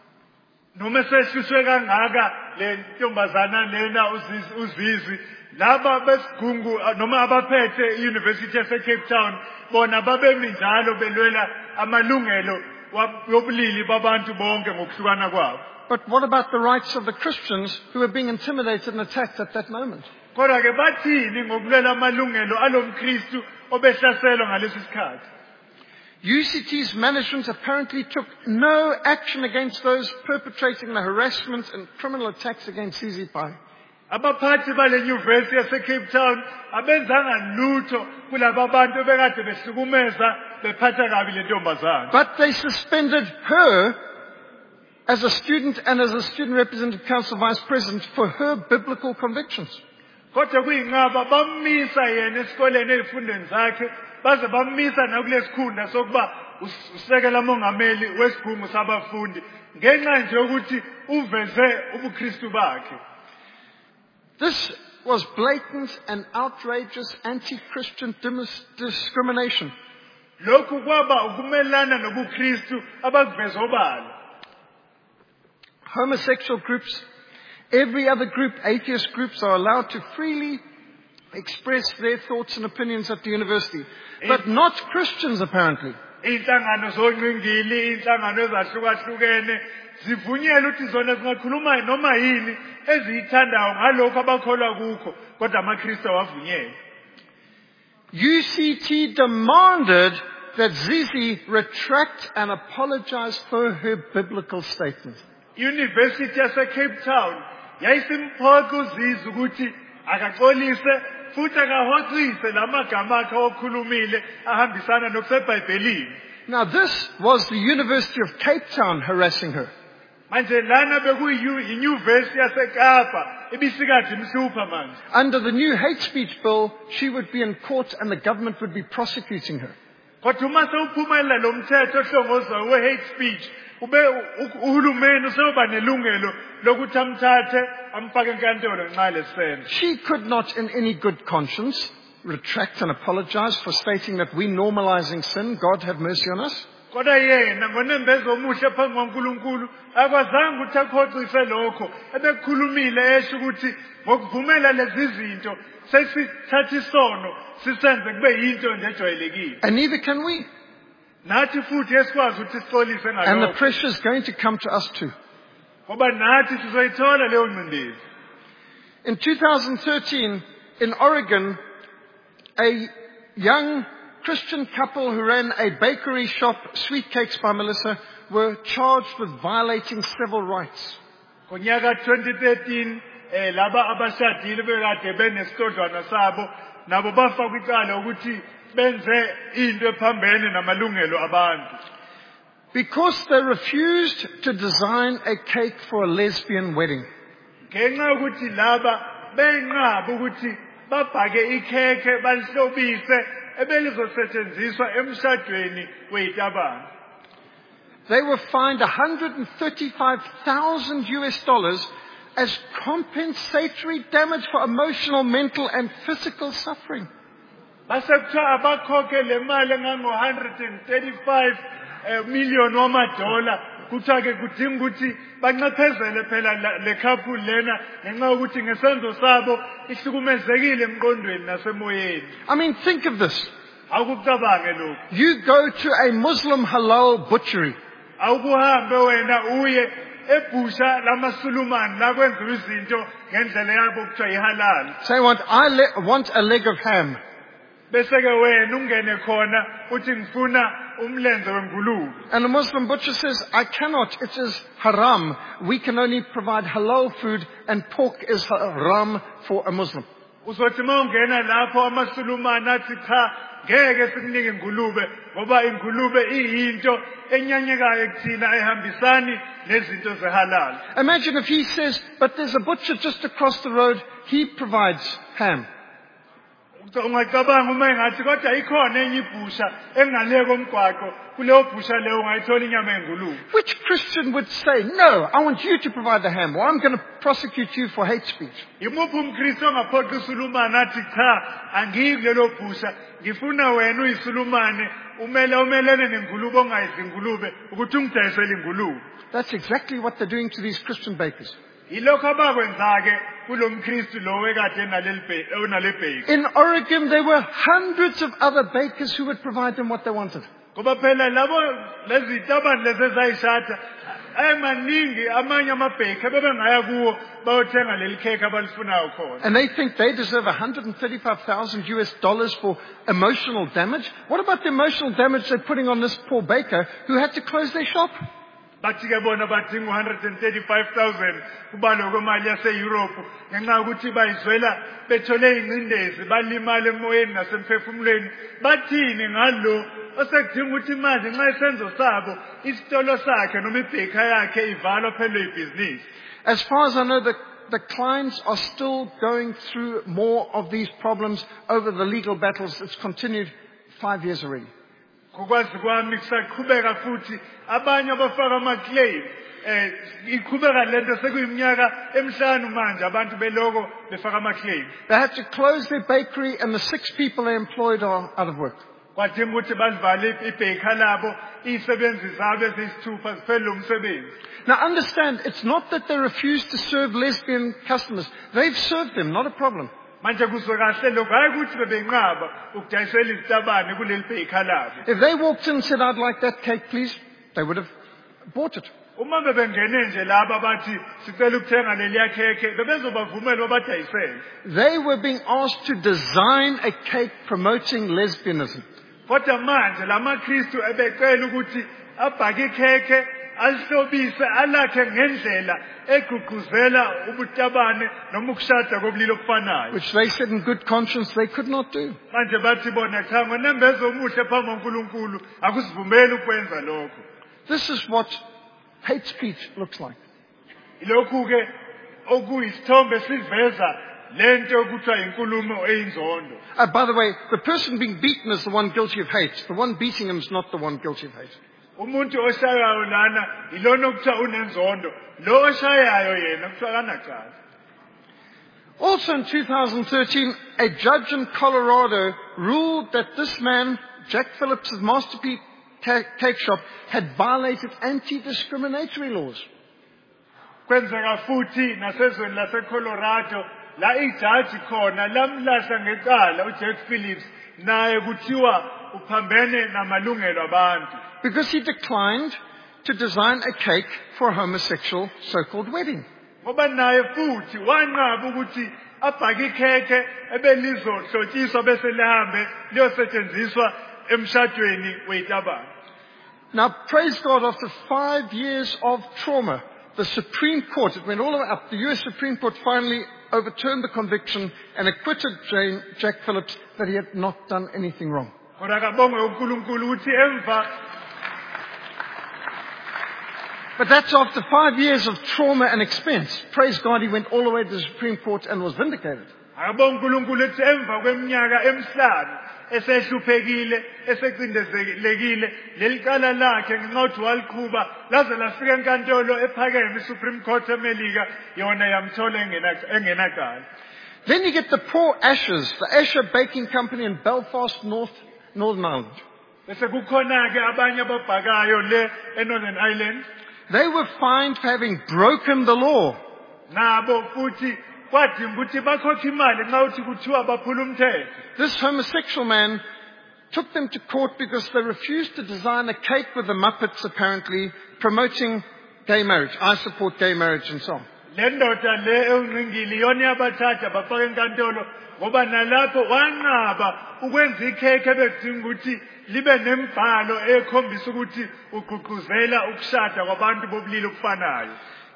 Noma sesiswe kangaka le ntombazana lena uZizi laba besigungu noma abaphethe iUniversity yase Cape Town bona babemi njalo belwela amalungelo yobulili babantu bonke ngokuhlukana kwabo. But what about the rights of the Christians who were being intimidated and attacked at that moment? Kodwa ke bathini ngokulwela amalungelo alomkristu obehlaselwa ngalesi sikhathi? UCT's management apparently took no action against those perpetrating the harassment and criminal attacks against Zizi Pai. Abaphathi bale University yase Cape Town abenzanga lutho kulabo bantu bekade behlukumeza bephatha kabi le ntombazana. But they suspended her as a student and as a Student Representative Council Vice President for her biblical convictions. Kodwa kuyinqaba bamisa yena esikoleni ezifundweni zakhe baze bamisa nakulesikhunda sokuba usekela mongameli wesigungu sabafundi ngenxa nje ukuthi uveze ubuKristu bakhe. This was blatant and outrageous anti-Christian discrimination. Lokhu kwaba ukumelana nobuKristu abakuveza obala. Homosexual groups, every other group, atheist groups, are allowed to freely express their thoughts and opinions at the university. But not Christians, apparently. Inhlangano zongqingili, inhlangano ezahlukahlukene zivunyelwe ukuthi zona zingakhuluma noma yini eziyithandayo ngalokho abakholwa kukho, kodwa amaKristu awavunyelwe. UCT demanded that Zizi retract and apologize for her biblical statement. University yase Cape Town yayisimphoqa uZizi ukuthi akaxolise futhi akahoxise lamagama akhe okhulumile ahambisana nokuseBhayibhelini. Now this was the University of Cape Town harassing her. Manje lana bekuyiUniversity yaseKapa ibisikade imhlupha manje. Under the new hate speech bill, she would be in court and the government would be prosecuting her. kodwa uma sewuphumelela lo mthetho ohlongozwayo we-hate speech uhulumeni useyoba nelungelo lokuthi amthathe amfake enkantolo ngenxa leseno. She could not in any good conscience retract and apologize for stating that we're normalizing sin. God have mercy on us. Kodwa yena ngonembezo omuhle phambi kwaNkulunkulu akwazanga ukuthi akhoxise lokho ebekhulumile esho ukuthi ngokuvumela lezi zinto sesithatha isono sisenze kube yinto nje ejwayelekile. And neither can we. Nathi futhi esikwazi ukuthi sixolise And the ngalokho pressure is going to come to us too. ngoba nathi sizoyithola leyo ngcindezi. In 2013, in Oregon, a young Christian couple who ran a bakery shop, Sweet Cakes by Melissa, were charged with violating civil rights. Ngonyaka 2013 laba abashadile bekade benesitodlwana sabo nabo bafaka icala ukuthi benze into ephambene namalungelo abantu. Because they refused to design a cake for a lesbian wedding. Ngenxa yokuthi laba benqaba ukuthi babhake ikhekhe balihlobise ebelizosetshenziswa emshadweni weyitabane. They were fined $135,000 as compensatory damage for emotional, mental and physical suffering. Basekuthiwa abakhokhe le mali engango-135 million wamadola kuthiwa-ke kudinga ukuthi banxephezele phela le couple lena ngenxa yokuthi ngesenzo sabo ihlukumezekile emqondweni nasemoyeni. I mean, think of this. Awukucabange lokhu. You go to a Muslim halal butchery. Awukuhambe wena uye ebhusha lamasulumani la kwenziwa izinto ngendlela yabo kuthiwa ihalal. Say, want a leg of ham. Bese-ke wena ungene khona uthi ngifuna umlenze wengulube. And the Muslim butcher says, I cannot, it is haram. We can only provide halal food and pork is haram for a Muslim. Uzothi mawungena lapho amasulumani athi cha ngeke sikunike ingulube ngoba ingulube iyinto enyanyekayo kuthina ehambisani nezinto zehalal. Imagine if he says, but there's a butcher just across the road, he provides ham. Ungacabanga uma engathi kodwa ikhona enye ibhusha engale komgwaqo kuleyo bhusha leyo ungayithola inyama engulube. Which Christian would say, no, I want you to provide the ham, or I'm going to prosecute you for hate speech? Imuphi umKristu ongaphoqa usulumane athi cha angiyi kulelo bhusha ngifuna wena uyisulumane umelene nengulube ongayidli ingulube ukuthi ungidayisele ingulube. That's exactly what they're doing to these Christian bakers. Ilokho abakwenzake kulo mKristu lo ekade enale bakery. In Oregon, there were hundreds of other bakers who would provide them what they wanted. Ngoba phela labo lezi tabani lezi ezayishada ayemaningi amanye amabheki bebengaya kuwo bayothenga leli cake abalifunayo khona. And they think they deserve $135,000 for emotional damage. What about the emotional damage they're putting on this poor baker who had to close their shop? Bathi-ke bona badinga 135,000 kubalwa kwemali yase-Europe ngenxa yokuthi bayizwela bethole ingcindezi balimala emoyeni nasemphefumulweni. Bathini ngalo osekudinga ukuthi manje nxa isenzo sabo isitolo sakhe noma ibheka yakhe ivalwa phelwe ibhizinisi. As far as I know, the clients are still going through more of these problems over the legal battles. It's continued 5 years already. Ngokwazi kwami kusaqhubeka futhi abanye abafaka ama-claim iqhubeka lento sekuyiminyaka emihlanu manje abantu beloko befaka ama-claim. They had to close their bakery and the 6 people they employed are out of work. Kwadinga ukuthi balivale ibheka labo izisebenzi zabo eziyisithupha ziphele lo msebenzi. Now understand, it's not that they refuse to serve lesbian customers. They've served them, not a problem. Manje kuzwe kahle lokho hayi ukuthi bebenqaba ukudayisela izitabane kuleli bheka labo. If they walked in and said, I'd like that cake, please, they would have bought it. Uma bebengene nje laba bathi sicela ukuthenga leliya khekhe bebezobavumela babadayisele. They were being asked to design a cake promoting lesbianism. Kodwa manje lamaKristu ebecela ukuthi abhake ikhekhe alihlobise alakhe ngendlela egqugquzela ubutabane noma ukushada kobulili obufanayo. Which they said in good conscience they could not do. Manje bathi bona cha ngonembezo omuhle phambi kwaNkulunkulu akusivumeli ukwenza lokho. This is what hate speech looks like. Ilokhu ke okuyisithombe siveza lento kuthiwa inkulumo eyinzondo. By the way, the person being beaten is the one guilty of hate. The one beating him is not the one guilty of hate. Umuntu oshayayo lana ilona kuthiwa unenzondo, lo oshayayo yena kuthiwa kanacala. Also in 2013, a judge in Colorado ruled that this man, Jack Phillips' Masterpiece Cake Shop, had violated anti-discriminatory laws. Kwenzeka futhi nasezweni laseColorado la ijaji khona lamlahla ngecala uJack Phillips naye kuthiwa uphambene namalungelo abantu. Because he declined to design a cake for a homosexual so-called wedding. Ngoba naye futhi wanqaba ukuthi abhake ikhekhe ebelizohlotshiswa bese lihambe liyosetshenziswa emshadweni wetabane. Now, praise God, after 5 years of trauma, the Supreme Court, it went all the way up, the US Supreme Court finally overturned the conviction and acquitted Jack Phillips that he had not done anything wrong. Kodwa kabongwe uNkulunkulu ukuthi emva But that's after 5 years of trauma and expense. Praise God, he went all the way to the Supreme Court and was vindicated. akabonga uNkulunkulu ukuthi emva kweminyaka emihlanu esehluphekile esecindezelekile lelicala lakhe ngenxa waliqhuba laze lafika enkantolo ephakeme iSupreme Court eMelika yona yamthola engenacala. Then you get the poor Ashers, the Asher Baking Company in Belfast, Northern Ireland. Bese kukhona ke abanye ababhakayo le eNorthern Ireland. They were fined for having broken the law. Nabo futhi kwadinga ukuthi bakhokhe imali nxa uthi kuthiwa baphula umthetho. This homosexual man took them to court because they refused to design a cake with the Muppets, apparently, promoting gay marriage. I support gay marriage and so on. Le ndoda le ewungqingili yona yabathatha bafaka enkantolo ngoba nalapho wanqaba ukwenza ikhekhe ebedinga ukuthi libe nembhalo ekhombisa ukuthi ugqugquzela ukushada kwabantu bobulili obufanayo.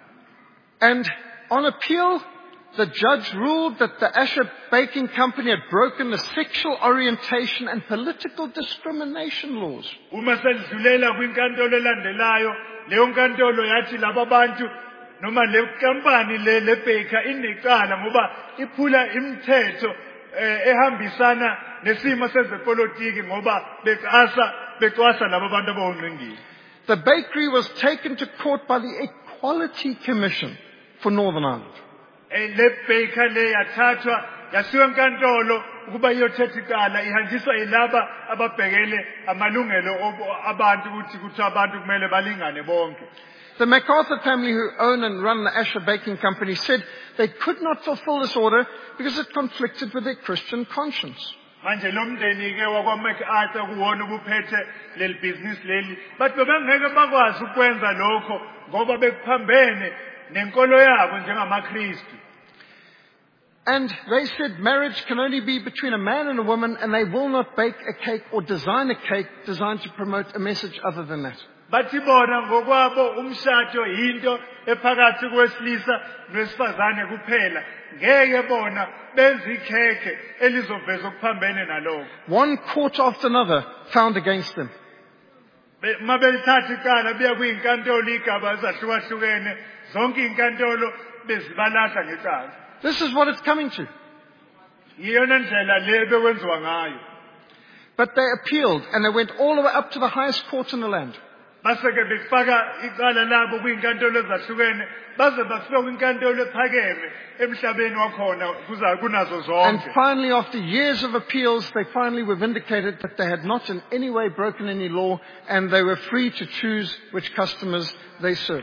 And on appeal, the judge ruled that the Asher Baking Company had broken the sexual orientation and political discrimination laws. Uma selidlulela kwinkantolo elandelayo, leyo nkantolo yathi laba bantu noma le company le baker inecala ngoba iphula imithetho ehambisana nesimo sezepolitiki ngoba becwasa laba bantu abawungqingili. The bakery was taken to court by the Equality Commission for Northern Ireland. Le baker le yathathwa yasiwa enkantolo ukuba iyothetha icala ihanjiswa yilaba ababhekele amalungelo abantu ukuthi abantu kumele balingane bonke. The MacArthur family, who own and run the Asher Baking Company, said they could not fulfill this order because it conflicted with their Christian conscience. Manje lo mndeni ke wakwaMacArthur kuwona ubuphethe leli business leli but bebangeke bakwazi ukwenza lokho ngoba bekuphambene nenkolo yabo njengamaKristu. And they said marriage can only be between a man and a woman, and they will not bake a cake or design a cake designed to promote a message other than that. Bathi bona ngokwabo umshado yinto ephakathi kwesilisa nesifazane kuphela. Ngeke bona benze ikhekhe elizoveza okuphambene nalokho. One court after another found against them. Mabelithatha icala biya kwinkantolo igaba ezahlukahlukene zonke inkantolo bezibalahla ngecala. This is what it's coming to. Iyona ndlela le bekwenziwa ngayo. But they appealed, and they went all the way up to the highest court in the land. Baseke befaka icala labo kwinkantolo ezahlukene baze bafika kwinkantolo ephakeme emhlabeni wakhona kunazo And zonke. finally, after years of appeals, they finally were vindicated that they had not in any way broken any law, and they were free to choose which customers they serve.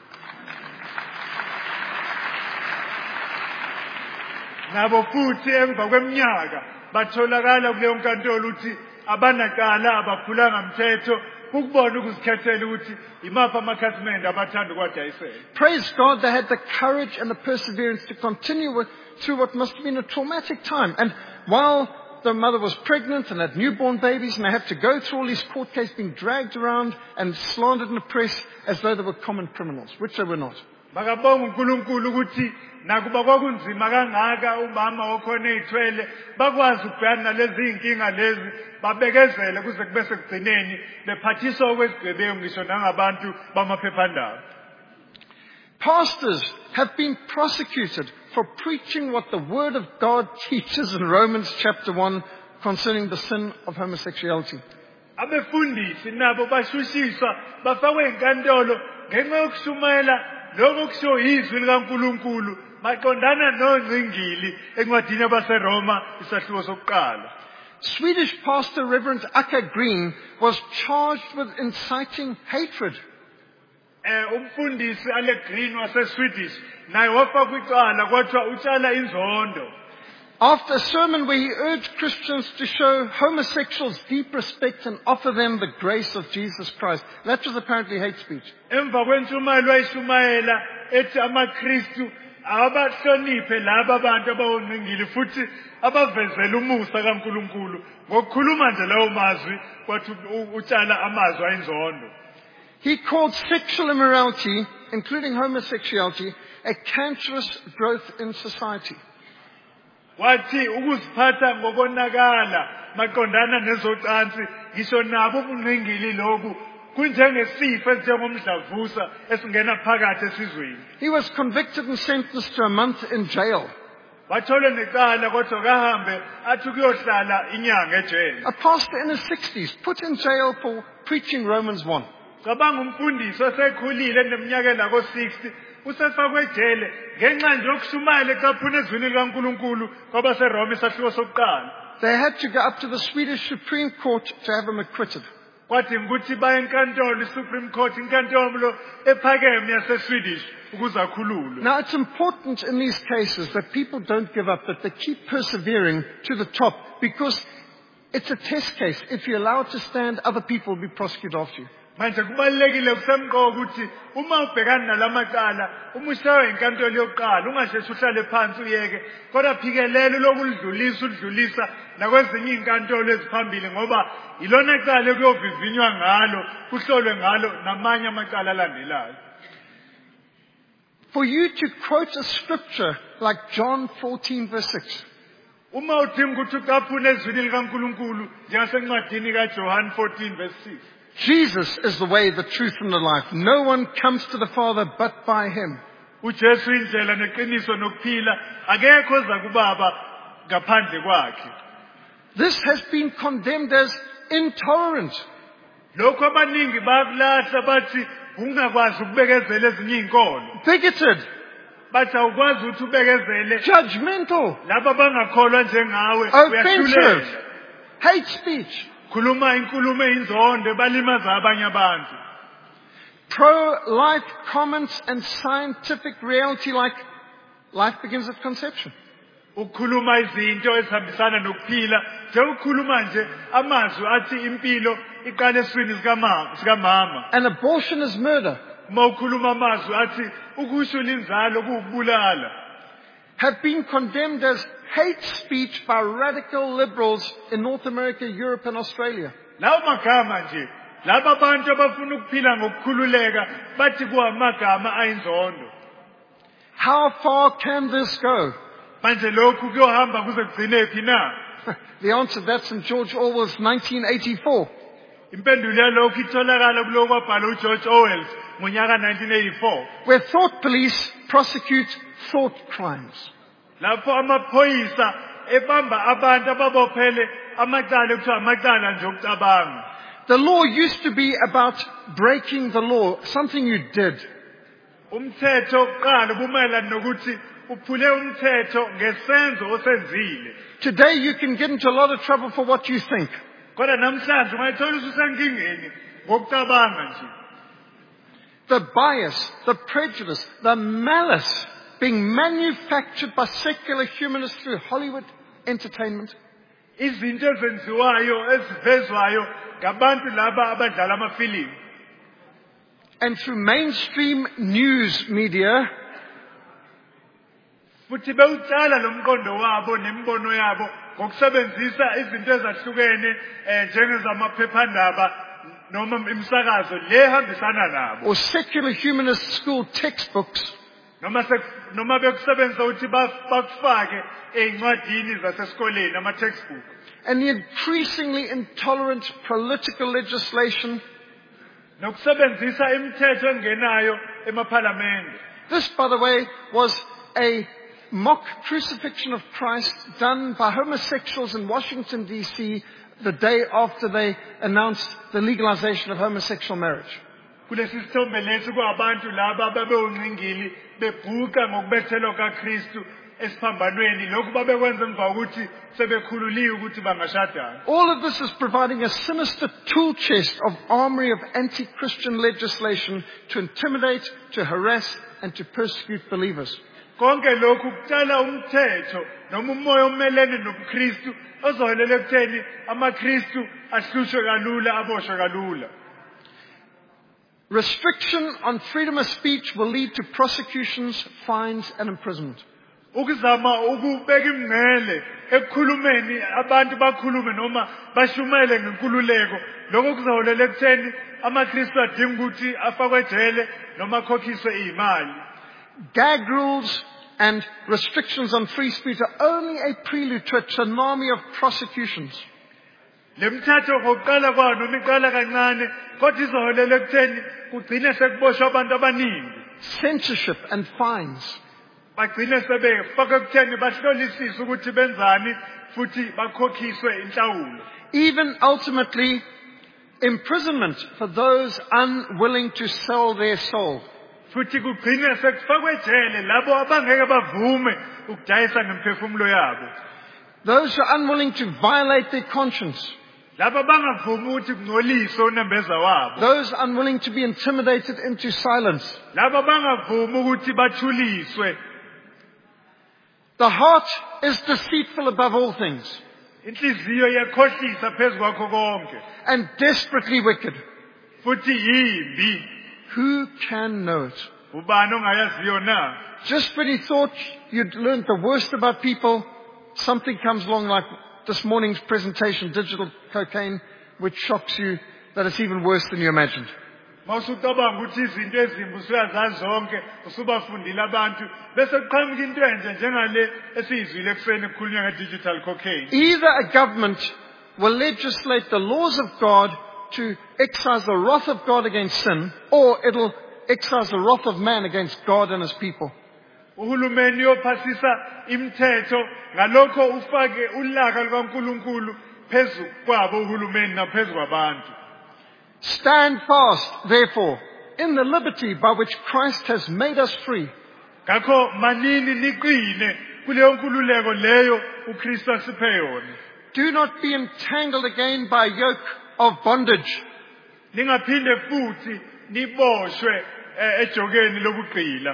Nabo futhi emva kweminyaka batholakala kuleyo nkantolo ukuthi abanacala abaphulanga mthetho ukubona ukuzikhethela ukuthi imaphi amakhasimende abathanda ukwadayisela. Praise God, they had the courage and the perseverance to continue through what must have been a traumatic time. And while the mother was pregnant and had newborn babies, and they had to go through all these court cases, being dragged around and slandered in the press as though they were common criminals, which they were not. Bakabonga uNkulunkulu ukuthi nakuba kwakunzima kangaka umama okhona ezithwele bakwazi ukubhekana nalezi inkinga lezi babekezele kuze kube sekugcineni bephathiswa okwezigebengu ngisho nangabantu bamaphephandaba. Pastors have been prosecuted for preaching what the Word of God teaches in Romans chapter 1 concerning the sin of homosexuality. Abefundisi nabo bashushiswa bafakwe enkantolo ngenxa yokushumayela lokho kusho izwi likaNkulunkulu maqondana nongcingili encwadini yabaseRoma isahluko sokuqala. Swedish pastor Reverend Akka Green was charged with inciting hatred. Umfundisi Ale Green wase-Swedish naye wafakwa kwicala kwathiwa utshala inzondo. After a sermon where he urged Christians to show homosexuals deep respect and offer them the grace of Jesus Christ. That was apparently hate speech. Emva kwentshumayelo wayishumayela ethi amaKristu abahloniphe laba abantu abawongcingili futhi abavezele umusa kaNkulunkulu ngokukhuluma nje lawo mazwi kwathi utshala amazwi ayinzondo. He called sexual immorality, including homosexuality, a cancerous growth in society. Wathi ukuziphatha ngokonakala maqondana nezocansi ngisho nabo ubungcingili lokhu kunjengesifo esingomdlavuza esingena phakathi esizweni. He was convicted and sentenced to a month in jail. Wathola necala kodwa kahambe athi kuyohlala inyanga ejele. A pastor in his 60s put in jail for preaching Romans 1. Cabanga umfundisi osekhulile eneminyaka lako-60 usefakwe ejele ngenxa nje yokushumayela ecaphuna ezwini likaNkulunkulu kwabaseRoma isahluko sokuqala. They had to go up to the Swedish Supreme Court to have him acquitted. Kwathi ukuthi baye enkantolo iSupreme Court inkantolo ephakeme yase-Swedish ukuze akhululwe. Now it's important in these cases that people don't give up, that they keep persevering to the top, because it's a test case. If you allow it to stand, other people will be prosecuted after you. Manje kubalekile kusemqoka ukuthi uma ubhekana nalamacala umushawe inkantolo yokuqala ungasheshe uhlale phansi uyeke kodwa phikelela udlulisa nakwezinye inkantolo eziphambili ngoba ilona cala kuyovivinywa ngalo kuhlolwe ngalo namanye amacala alandelayo. For you to quote a scripture like John 14 verse 6. Uma udinga ukuthi ucaphune ezwini likaNkulunkulu njengasencwadini kaJohn 14 verse 6. Jesus is the way, the truth, and the life. No one comes to the Father but by Him. uJesu indlela neqiniso nokuphila akekho oza kubaba ngaphandle kwakhe. This has been condemned as intolerant. Lokho abaningi bakulahla bathi ungakwazi ukubekezela ezinye izinkolo. Bigoted. Bathi awukwazi ukuthi ubekezele. Judgmental. Laba bangakholwa njengawe Offensive. Hate speech. Khuluma inkulumo einzondo balimaza abanye abantu. Pro-life comments and scientific reality like life begins at conception. Ukhuluma izinto ezihambisana nokuphila njengokukhuluma nje amazwi athi impilo iqala eswini sikamama. And abortion is murder. Uma ukhuluma amazwi athi ukushula inzalo kuwubulala. Have been condemned as hate speech by radical liberals in North America, Europe and Australia. Lawo magama nje laba bantu abafuna ukuphila ngokukhululeka bathi kuamagama ayinzondo. How far can this go? Manje lokhu kuyohamba kuze kugcine phi na? The answer to that's in George Orwell's 1984. Impendulo yalokhu itholakala kuloko kwabhala uGeorge Orwell ngonyaka 1984. Where thought police prosecute thought crimes. Lapho amaphoyisa ebamba abantu ababophele amacala ekuthiwa amacala nje okucabanga. The law used to be about breaking the law, something you did. Umthetho oqala bumayelana nokuthi uphule umthetho ngesenzo osenzile. Today you can get into a lot of trouble for what you think. Kodwa namhlanje ungayithola ususenkingeni ngokucabanga nje. The bias, the prejudice, the malice being manufactured by secular humanists through Hollywood entertainment. Izinto ezenziwayo ezivezwayo ngabantu laba abadlala amafilimu. And through mainstream news media. Futhi bewutshala lomqondo wabo nembono yabo ngokusebenzisa izinto ezahlukene njengezamaphephandaba noma imsakazo lehambisana nabo. Or secular humanist school textbooks. Noma bekusebenzisa ukuthi bakufake eincwadini zasesikoleni ama-textbook. And the increasingly intolerant political legislation. Nokusebenzisa imithetho engenayo emaphalamende. This, by the way, was a mock crucifixion of Christ done by homosexuals in Washington, D.C. the day after they announced the legalization of homosexual marriage. kulesi sithombe lesi kwabantu laba babewungcingili bebhuqa ngokubethelwa kaKristu esiphambanweni lokhu babekwenza emva kokuthi sebekhululiwe ukuthi bangashadana. All of this is providing a sinister tool chest of armory of anti-Christian legislation to intimidate, to harass, and to persecute believers. Konke lokhu kutshala umthetho noma umoya omelene nobuKristu ozoholela ekutheni amaKristu ahlushwe kalula aboshwe kalula. Restriction on freedom of speech will lead to prosecutions, fines, and imprisonment. Ukuzama ukubeka imngcele ekukhulumeni abantu bakhulume noma bashumele ngenkululeko lokho kuzoholela ekutheni amaKristu adinga ukuthi afakwe ejele noma akhokhiswe imali. Gag rules and restrictions on free speech are only a prelude to a tsunami of prosecutions. Lemthatho ngokuqala kwayo noma iqala kancane kodwa izoholela ekutheni kugcine sekuboshwa abantu abaningi. Censorship and fines. Bagcine sebefaka ekutheni bahlolisise ukuthi benzani futhi bakhokhiswe inhlawulo. Even ultimately, imprisonment for those unwilling to sell their soul. Futhi kugcine sekufakwe ejele labo abangeke bavume ukudayisa ngemphefumulo yabo. Those who are unwilling to violate their conscience. Laba bangavumi ukuthi kungcoliswe unembeza wabo. Those unwilling to be intimidated into silence. Laba bangavumi ukuthi bathuliswe. The heart is deceitful above all things. Inhliziyo iyakhohlisa phezu kwakho konke. And desperately wicked. Futhi yimbi. Who can know it? Ubani ongayaziyo na? Just when you thought you'd learned the worst about people, something comes along like this morning's presentation, digital cocaine, which shocks you that it's even worse than you imagined. Mawusucabanga ukuthi izinto ezimbi usuyazazi zonke usubafundile abantu bese kuqhamuka into enje njengale esiyizwile ekuseni kukhulunywa nge-digital cocaine. Either a government will legislate the laws of God to excise the wrath of God against sin, or it'll excise the wrath of man against God and his people. Uhulumeni yophasisa imithetho ngalokho ufake ulaka lukaNkulunkulu phezu kwabo uhulumeni naphezu kwabantu. Stand fast, therefore, in the liberty by which Christ has made us free. Ngakho manini niqine kuleyo nkululeko leyo uKristu asiphe yona. Do not be entangled again by a yoke of bondage. Ningaphinde futhi niboshwe ejokeni lobugqila.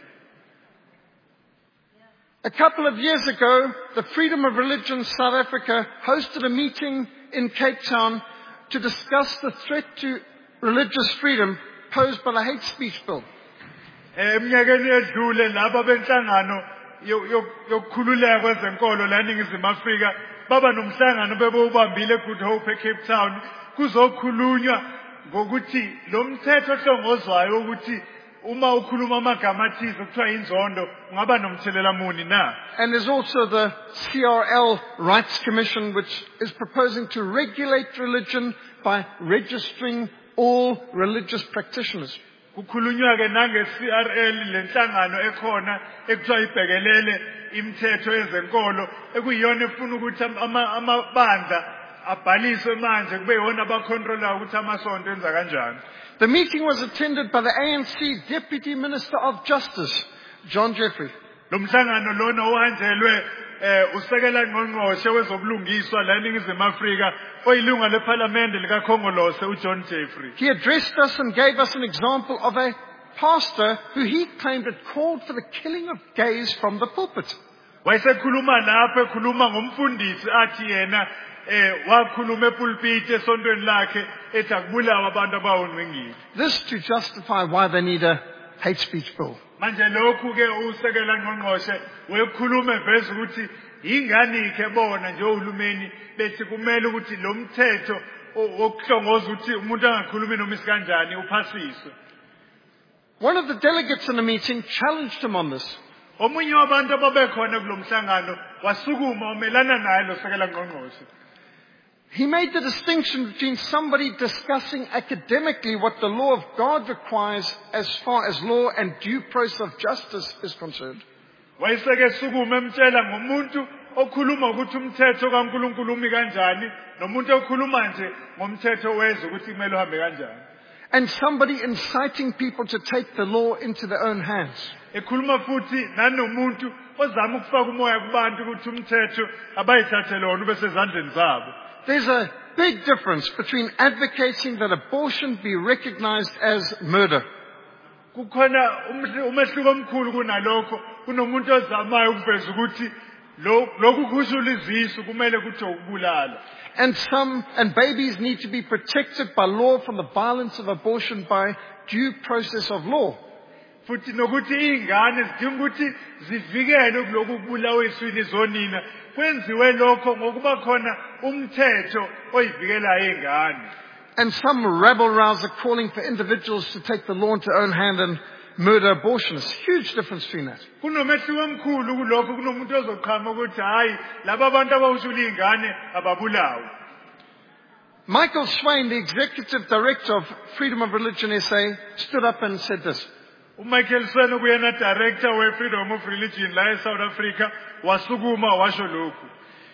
A couple of years ago, the Freedom of Religion South Africa hosted a meeting in Cape Town to discuss the threat to religious freedom posed by the hate speech bill. Eminyakeni edlule laba benhlangano yokukhululeka kwezenkolo la eNingizimu Afrika baba nomhlangano bebewubambile eGood Hope eCape Town kuzokhulunywa ngokuthi lo mthetho ohlongozwayo ukuthi uma ukhuluma amagama athize kuthiwa inzondo ungaba nomthelela muni na. And there's also the CRL Rights Commission, which is proposing to regulate religion by registering all religious practitioners. Kukhulunywa ke nange-CRL lenhlangano ekhona ekuthiwa ibhekelele imithetho yezenkolo ekuyiyona efuna ukuthi amabandla abhaliswe manje kube yona abacontrolayo ukuthi amasonto enza kanjani. The meeting was attended by the ANC Deputy Minister of Justice, John Jeffrey. Lo mhlangano lona uhanjelwe usekela ngqongqoshe wezobulungiswa la eNingizimu Afrika oyilunga leParliament likaKhongolose uJohn Jeffrey. He addressed us and gave us an example of a pastor who he claimed had called for the killing of gays from the pulpit. Wayesekhuluma lapho ekhuluma ngomfundisi athi yena wakhuluma epulpit esontweni lakhe ethi akubulawa abantu abawongcingile. This to justify why they need a hate speech bill. Manje lokhu ke usekela ngqongqoshe wekhuluma eveza ukuthi ingani ke bona nje uhulumeni bethi kumele ukuthi lo mthetho okuhlongoza ukuthi umuntu angakhulumi noma isikanjani uphasiswe. One of the delegates in the meeting challenged him on this. Omunye wabantu ababekhona kulomhlangano wasukuma umelana naye lo sekela ngqongqoshe. He made the distinction between somebody discussing academically what the law of God requires as far as law and due process of justice is concerned. Wayeseke sukuma emtshela ngomuntu okhuluma ukuthi umthetho kaNkulunkulu umi kanjani nomuntu okhuluma nje ngomthetho wezwe ukuthi kumele uhambe kanjani. And somebody inciting people to take the law into their own hands. Ekhuluma futhi nanomuntu ozama ukufaka umoya kubantu ukuthi umthetho abayithathe lona ube sezandleni zabo. There's a big difference between advocating that abortion be recognized as murder Kukhona umehluko omkhulu kunalokho kunomuntu ozamayo ukuveza ukuthi lokhu kusho lizisu kumele kuthi ukubulala. and babies need to be protected by law from the violence of abortion by due process of law. Futhi nokuthi izingane zidinga ukuthi zivikelwe kulokhu kubulawa eswini zonina kwenziwe lokho ngokuba khona umthetho oyivikelayo izingane. And some rabble-rouser calling for individuals to take the law into their own hand and murder abortionists. Huge difference between that. Kunomehluko omkhulu kulokho kunomuntu ozoqhama ukuthi hayi laba abantu abawushula izingane ababulawa. Michael Swain, the executive director of Freedom of Religion SA, stood up and said this. uMichael Swain ukuyena director we-Freedom of Religion la eSouth Africa wasukuma washo lokhu.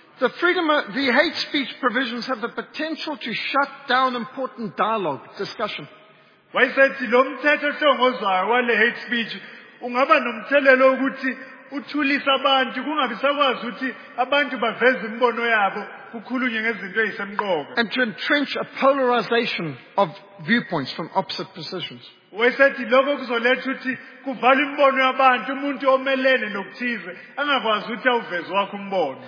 The hate speech provisions have the potential to shut down important dialogue, discussion. Wayesethi lo mthetho ohlongozwayo wale hate speech ungaba nomthelelo ukuthi uthulisa abantu kungabi sakwazi ukuthi abantu baveze imbono yabo kukhulunywe ngezinto ezisemqoka. And to entrench a polarization of viewpoints from opposite positions. Wayesethi lokho kuzoletha ukuthi kuvala imbono yabantu umuntu omelene nokuthize angakwazi ukuthi awuveze wakhe umbono.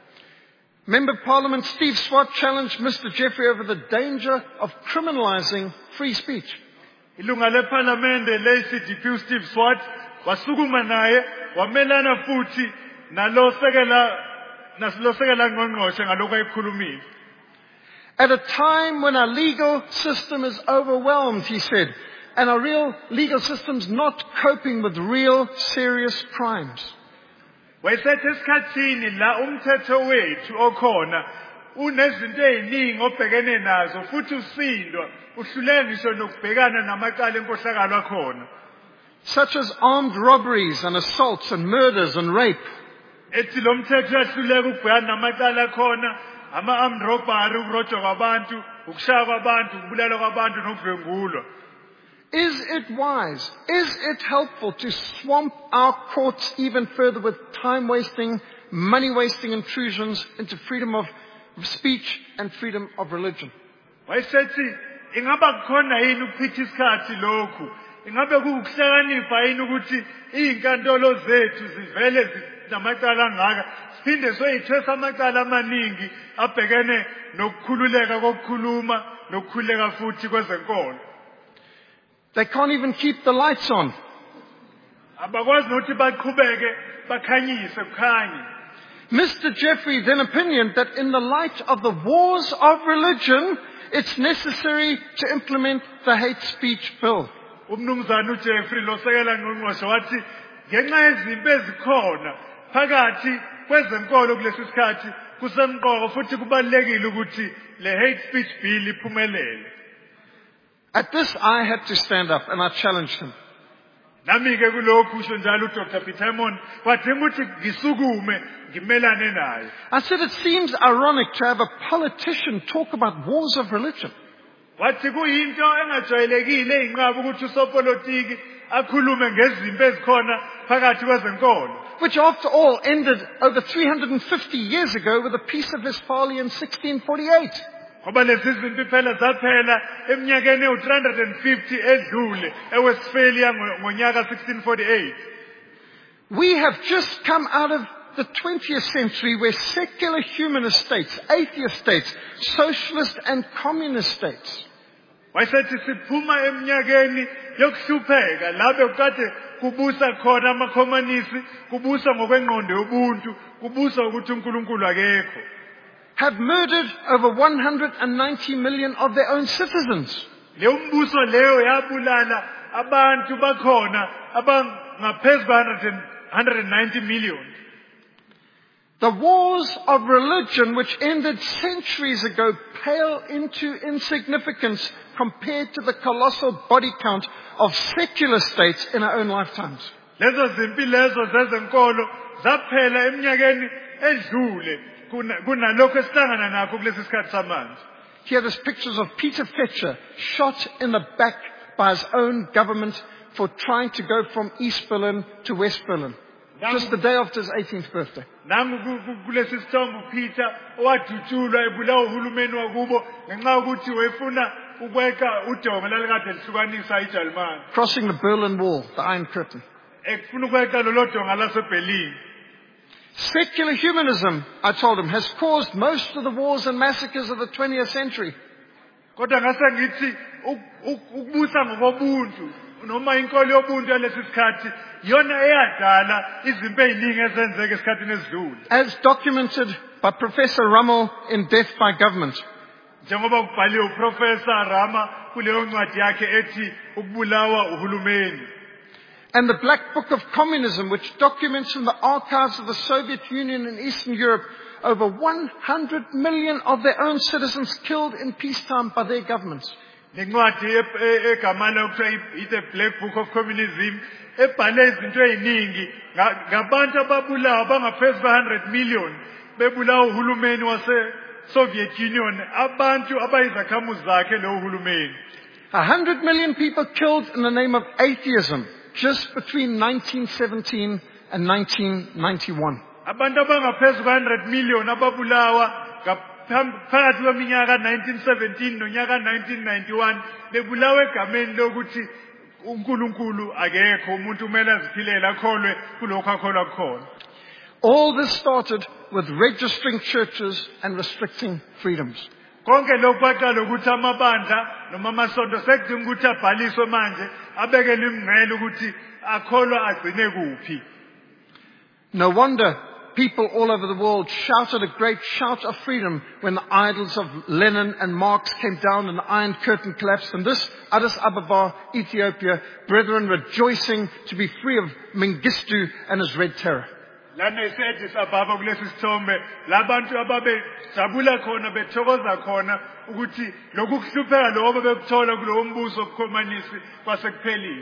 Member of Parliament Steve Swart challenged Mr. Jeffrey over the danger of criminalizing free speech. Ilunga leParliamente le-CDP Steve Swart wasukuma naye wamelana futhi nalosekela ngqongqoshe ngalokho ayikhulumile. At a time when our legal system is overwhelmed, he said, and our real legal system's not coping with real serious crimes. Wayesethi esikhathini la umthetho wethu okhona unezinto eziningi obhekene nazo futhi usindwa uhluleka ngisho nokubhekana namacala enkohlakalo akhona. Such as armed robberies and assaults and murders and rape. Ethi lo mthetho uyahluleka ukubhekana namacala akhona ama-armed robbery, ukurojwa kwabantu, ukushaya kwabantu, ukubulala kwabantu nokudlwengulwa. Is it wise? Is it helpful to swamp our courts even further with time-wasting, money-wasting intrusions into freedom of speech and freedom of religion? Wayesethi ingaba khona yini ukuchitha isikhathi lokhu? Ingabe kukuhlakanipha yini ukuthi izinkantolo zethu zivele namacala angaka? Siphinde soyithwesa amacala amaningi abhekene nokukhululeka kokukhuluma nokukhuleka futhi kwezenkolo. They can't even keep the lights on. Abakwazi nokuthi baqhubeke bakhanyise kukhanye. Mr. Jeffrey then opinioned that in the light of the wars of religion, it's necessary to implement the hate speech bill. Umnumzana uJeffrey losekela ngqongqoshe wathi ngenxa yezimpi ezikhona phakathi kwezenkolo kulesi sikhathi kusemqoka futhi kubalekile ukuthi le hate speech bill iphumelele. At this, I had to stand up and I challenged him. Nami ke kulokhu usho njalo uDr. Petermon wadinga ukuthi ngisukume ngimelane naye. I said it seems ironic to have a politician talk about wars of religion. Wathi kuyinto engajwayelekile inqaba ukuthi usopolitiki akhulume ngezimpi ezikhona phakathi kwezenkolo. Which after all ended over 350 years ago with the Peace of Westphalia in 1648. Ngoba lezi zinto phela zaphela eminyakeni ewu350 edlule eWestphalia ngonyaka 1648. We have just come out of the 20th century where secular humanist states, atheist states, socialist and communist states Wayesethi siphuma eminyakeni yokuhlupheka lapho kade kubusa khona amakhomanisi kubusa ngokwengqondo yobuntu kubusa ukuthi uNkulunkulu akekho. have murdered over 190 million of their own citizens. Le umbuso leyo yabulala abantu bakhona abangaphezu kwa 190 million. The wars of religion which ended centuries ago pale into insignificance compared to the colossal body count of secular states in our own lifetimes. Lezo zimpi lezo zezenkolo zaphela eminyakeni edlule kunalokho esihlangana nakho kulesi sikhathi samanje. Here there's pictures of Peter Fetcher shot in the back by his own government for trying to go from East Berlin to West Berlin. Just the day after his 18th birthday. Nangu kulesi sithombe Peter owadutshulwa ebulawa uhulumeni wakubo ngenxa yokuthi wayefuna ukweka udonga lalikade lihlukanisa iJalimani. Crossing the Berlin Wall, the Iron Curtain. Ekufuna ukweka lolo donga laseBerlin. Secular humanism, I told him, has caused most of the wars and massacres of the 20th century. Kodwa ngase ngithi ukubusa ngokobuntu noma inkolo yobuntu yalesi sikhathi yona eyadala izimpi eziningi ezenzeka esikhathini esidlule. As documented by Professor Rummel in Death by Government. Njengoba kubhaliwe uProfessor Rama kuleyo ncwadi yakhe ethi ukubulawa uhulumeni. And the Black Book of Communism, which documents from the archives of the Soviet Union in Eastern Europe over 100 million of their own citizens killed in peacetime by their governments. Lencwadi egama layo kuthiwa The Black Book of Communism ebhale izinto eziningi ngabantu ababulawa bangaphezu kwa-100 million bebulawa uhulumeni wase-Soviet Union, abantu abayizakhamuzi zakhe lo uhulumeni. 100 million people killed in the name of atheism just between 1917 and 1991. Abantu abangaphezu kwa-100 million ababulawa phakathi kweminyaka 1917 nonyaka 1991 bebulawa egameni lokuthi uNkulunkulu akekho, umuntu kumele aziphilele akholwe kulokho akholwa kukhona. All this started with registering churches and restricting freedoms. Konke lokhu kwaqala ukuthi amabandla noma amasonto sekudinga ukuthi abhaliswe manje abekele imingcele ukuthi akholwa agcine kuphi. No wonder people all over the world shouted a great shout of freedom when the idols of Lenin and Marx came down and the Iron Curtain collapsed. And this, Addis Ababa, Ethiopia, brethren rejoicing to be free of Mengistu and his Red Terror. Lana esethi sababa kulesi sithombe labantu ababejabula khona bethokoza khona ukuthi lokhu kuhlupheka lokho bebekuthola kulowo mbuso obukhomanisi kwasekuphelile.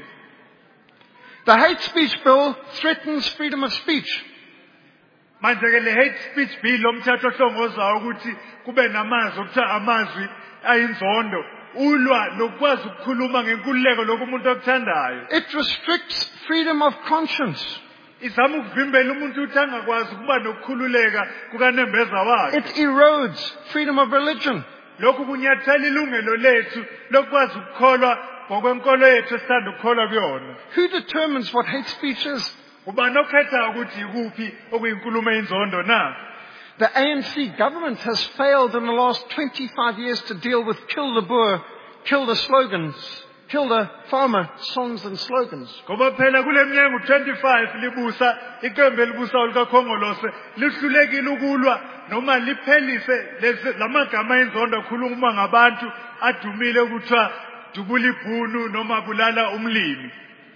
The hate speech bill threatens freedom of speech. Manje ke le hate speech bill lomthetho ohlongozayo ukuthi kube namazwi okuthiwa amazwi ayinzondo ulwa nokwazi ukukhuluma ngenkululeko lokho umuntu okuthandayo. It restricts freedom of conscience. Izama ukuvimbela umuntu ukuthi angakwazi ukuba nokukhululeka kukanembeza wakhe. It erodes freedom of religion. Lokhu kunyathela ilungelo lethu lokwazi ukukholwa ngokwenkolo yethu esithanda ukukholwa kuyona. Who determines what hate speech is? Ubani okhetha ukuthi ikuphi okuyinkulumo eyinzondo na? The ANC government has failed in the last 25 years to deal with kill the Boer, kill the slogans, kill the farmer songs and slogans. Ngoba phela kule minyaka 25 libusa iqembu elibusa likaKhongolose lihlulekile ukulwa noma liphelise lamagama enzondo khuluma ngabantu adumile ukuthiwa dubula ibhunu noma bulala umlimi.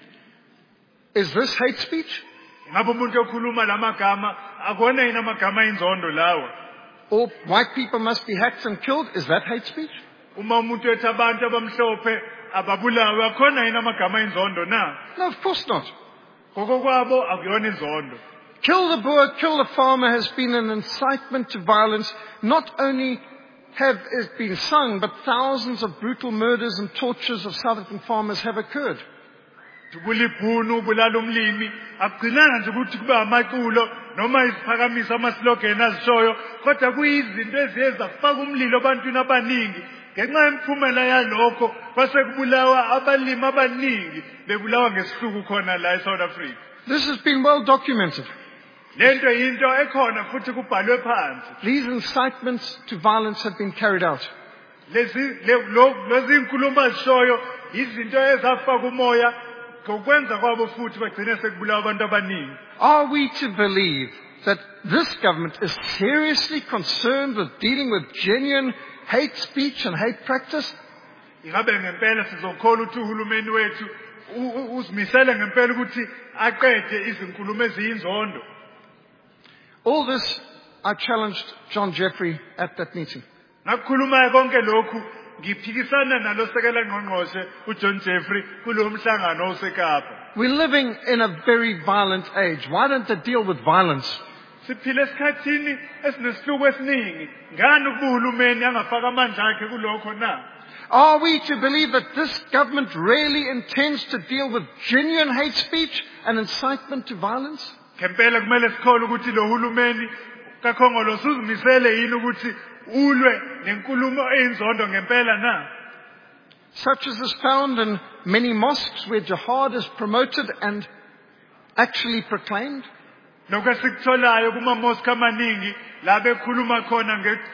Is this hate speech? Ngabe umuntu okhuluma lamagama akona yini amagama enzondo lawa? All white people must be hacked and killed? Is that hate speech? Uma umuntu ethi abantu abamhlophe ababulawe akona yini amagama enzondo na? No, of course not. Kokokwabo akuyona inzondo. Kill the Boer, kill the farmer has been an incitement to violence. Not only have it been sung, but thousands of brutal murders and tortures of South African farmers have occurred. Dubula ibhunu bulala umlimi akugcinanga nje ukuthi kube amaculo noma iziphakamisa amaslogan azishoyo, kodwa kuyizinto eziye zafaka umlilo ebantwini abaningi. Ngenxa yemphumela yalokho kwase kubulawa abalimi abaningi bebulawa ngesihluku khona la eSouth Africa. This has been well documented. Lento into ekhona futhi kubhalwe phansi. These incitements to violence have been carried out. Lezi inkulumo azishoyo izinto ezafaka umoya ngokwenza kwabo futhi bagcine sekubulawa abantu abaningi. Are we to believe that this government is seriously concerned with dealing with genuine hate speech and hate practice? Ingabe ngempela sizokholwa ukuthi uhulumeni wethu uzimisele ngempela ukuthi aqede izinkulumo eziyinzondo? All this, I challenged John Jeffrey at that meeting. Ngakukhuluma konke lokhu ngiphikisana nalosekela ngqongqoshe uJohn Jeffrey kulo mhlangano oseKapa. We're living in a very violent age. Why don't they deal with violence? Siphila esikhathini esinesihluku esiningi. Ngani ukuba uhulumeni angafaka amandla akhe kulokho na? Are we to believe that this government really intends to deal with genuine hate speech and incitement to violence? Ngempela kumele sikholwe ukuthi lo hulumeni kaKhongolo usuzimisele yini ukuthi ulwe nenkulumo eyinzondo ngempela na? Such as is found in many mosques where jihad is promoted and actually proclaimed. Lokho sikutholayo kuma-mosque amaningi la bekhuluma khona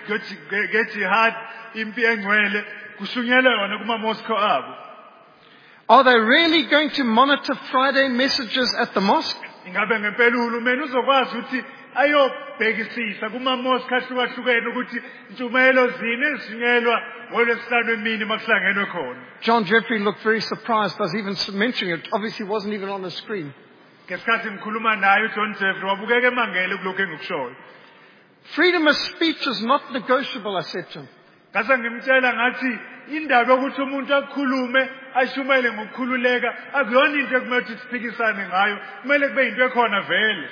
ngejihad impi engcwele kushunyelwa yona kuma-mosque abo. Are they really going to monitor Friday messages at the mosque? Ingabe ngempela uhulumeni uzokwazi ukuthi ayobhekisisa kuma-mosque ahlukahlukene ukuthi intshumayelo zini ezishunyelwa ngoLwesihlanu emini makuhlangenwe khona. John Jeffrey looked very surprised. I was even mentioning it. Obviously, it wasn't even on the screen. Ngesikhathi ngikhuluma naye uJohn Jeffrey wabukeka emangele kulokho engikushoyo. Freedom of speech is not negotiable, I said to him. Ngase ngimtshela ngathi indaba yokuthi umuntu akhulume ashumayele ngokukhululeka akuyona into ekumele ukuthi siphikisane ngayo, kumele kube into ekhona vele.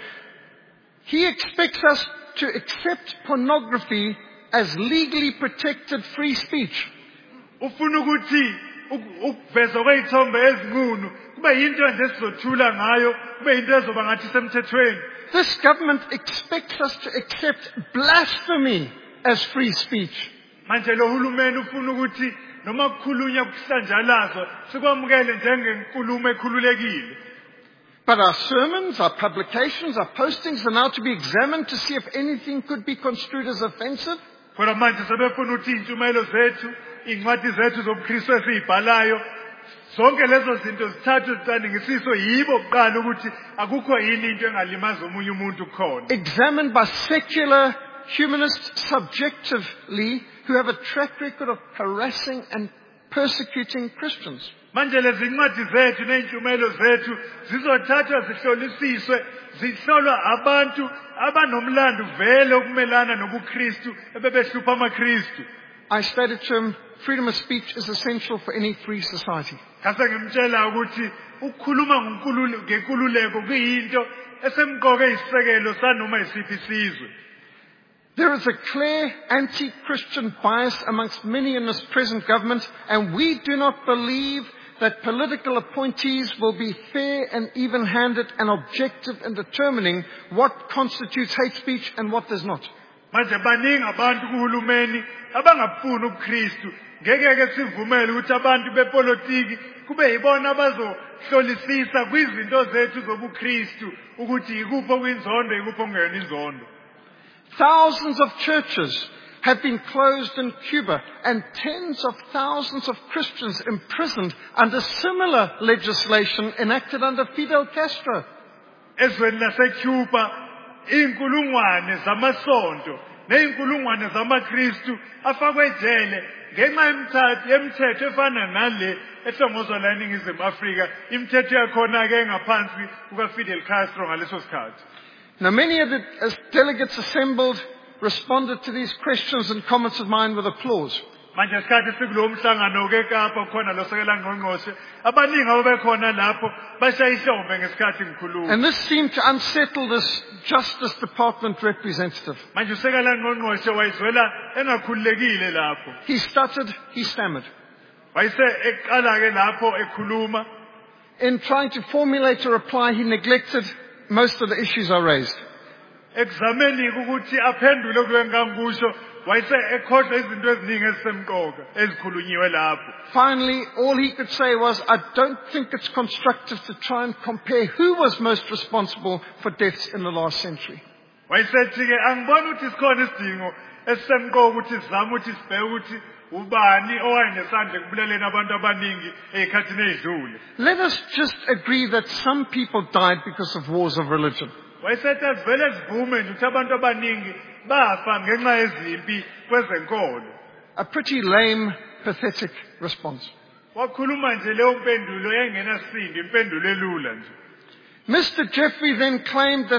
He expects us to accept pornography as legally protected free speech. Ufuna ukuthi ukuveza kwezithombe ezinkulu kube yinto nje sizothula ngayo, kube yinto ezoba ngathi semthethweni. This government expects us to accept blasphemy as free speech. Manje lo hulumeni ufuna ukuthi noma kukhulunywa kuhlanjalazo sikwamukele njengenkulumo ekhululekile. But our sermons, our publications, our postings are now to be examined to see if anything could be construed as offensive. Kodwa manje sebefuna ukuthi intshumayelo zethu, incwadi zethu zobuKristu esizibhalayo, zonke lezo zinto zithathwe zicaningisiswe yibo kuqala ukuthi akukho yini into engalimaza omunye umuntu khona. Examined by secular humanists subjectively who have a track record of harassing and persecuting Christians. Manje lezi incwadi zethu neintshumayelo zethu zizothathwa zihlolisiswe, zihlolwa abantu abanomlando vele ukumelana nobuKristu ebebehlupha amaKristu. I stated to him, freedom of speech is essential for any free society. Ngase ngimtshela ukuthi ukukhuluma ngenkululeko kuyinto esemqoka isisekelo sanoma isiphi isizwe. There is a clear anti-Christian bias amongst many in this present government, and we do not believe that political appointees will be fair and even-handed and objective in determining what constitutes hate speech and what does not. Manje baningi abantu kuhulumeni abangafuni ubuKristu. Ngeke sivumele ukuthi abantu bepolitiki kube yibona abazohlolisisa kwizinto zethu zobuKristu ukuthi ikuphi okuyinzondo ikuphi okungeyona inzondo. Thousands of churches have been closed in Cuba and tens of thousands of Christians imprisoned under similar legislation enacted under Fidel Castro. Ezweni laseCuba inkulungwane zamasonto neinkulungwane zamaKristu afakwe ejele ngenxa yemthetho efana nale ehlongozwa la eNingizimu Afrika, imithetho yakhona ke ngaphansi kukaFidel Castro ngaleso sikhathi. Now, many of the delegates assembled responded to these questions and comments of mine with applause. Manje isikhathi sikulo mhlangano ke Kapa khona losekela ngqongqoshe abaningi ababekhona lapho bashaya ihlombe ngesikhathi ngikhuluma. And this seemed to unsettle this Justice Department representative. Manje usekela ngqongqoshe wayizwela engakhululekile lapho. He stuttered, he stammered. Wayese eqala ke lapho ekhuluma. In trying to formulate a reply, he neglected most of the issues I raised. Ekuzameni ukuthi aphendule kulo ngangisho wayese ekhohlwa izinto eziningi ezisemqoka ezikhulunyiwe lapho. Finally, all he could say was, I don't think it's constructive to try and compare who was most responsible for deaths in the last century. Wayesethi ke angiboni ukuthi sikhona isidingo esisemqoka ukuthi sizame ukuthi sibheke ukuthi ubani owayenesandla ekubuleleni abantu abaningi ezikhathini ezidlule. Let us just agree that some people died because of wars of religion. Wayesethi asivele sivume nje ukuthi abantu abaningi bafa ngenxa yezimpi kwezenkolo. A pretty lame, pathetic response. Wakhuluma nje leyo mpendulo engenasindi, impendulo elula nje. Mr. Jeffrey then claimed that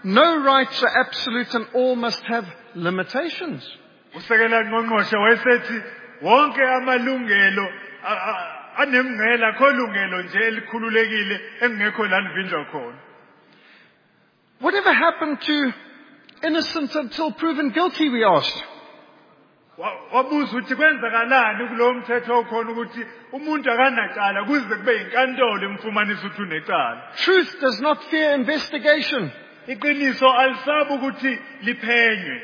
No rights are absolute and all must have limitations. usekela ngqongqoshe wayesethi wonke amalungelo anemngela akho lungelo nje elikhululekile engekho la livinjwa khona. Whatever happened to innocent until proven guilty, we asked. Wabuza ukuthi kwenzakalani kulowo mthetho okhona ukuthi umuntu akanacala kuze kube inkantolo imfumanisa ukuthi unecala. Truth does not fear investigation. Iqiniso alisabi ukuthi liphenywe.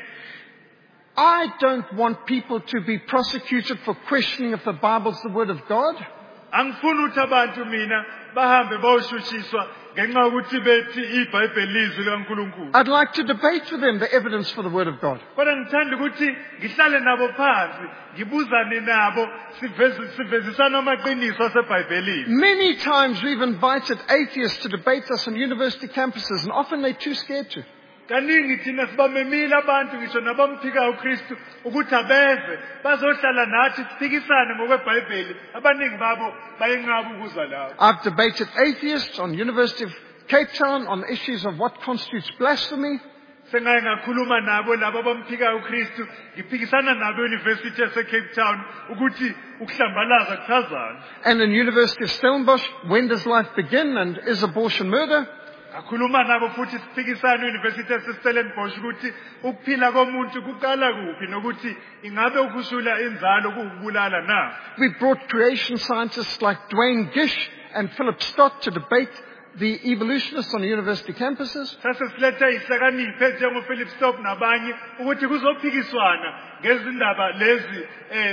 I don't want people to be prosecuted for questioning if the Bible is the Word of God. Angifuni ukuthi abantu mina bahambe bayoshushiswa ngenxa yokuthi bethi iBhayibheli lizwi likaNkulunkulu. I'd like to debate with them the evidence for the Word of God. Kodwa ngithanda ukuthi ngihlale nabo phansi ngibuzane nabo sivezisana amaqiniso aseBhayibhelini. Many times we've invited atheists to debate us on university campuses, and often they're too scared to. Kaningi thina sibamemile abantu ngisho nabamphika uKristu ukuthi abeze bazohlala nathi siphikisane ngokweBhayibheli. Abaningi babo bayenqaba ukuza lapho. I've debated atheists on University of Cape Town on issues of what constitutes blasphemy. Sengaye ngakhuluma nabo labo abamphika uKristu ngiphikisana nabo eUniversity yase Cape Town ukuthi ukuhlambalaza kuthazana. And in University of Stellenbosch, when does life begin and is abortion murder? Akhuluma nabo futhi siphikisana eUniversity yase Stellenbosch ukuthi ukuphila komuntu kuqala kuphi nokuthi ingabe ukushula inzalo kukubulala na. We brought creation scientists like Dwayne Gish and Philip Stott to debate the evolutionists on university campuses. Sase siletha ihlakaniphe njengoPhilip Stott nabanye ukuthi kuzophikiswana ngezindaba lezi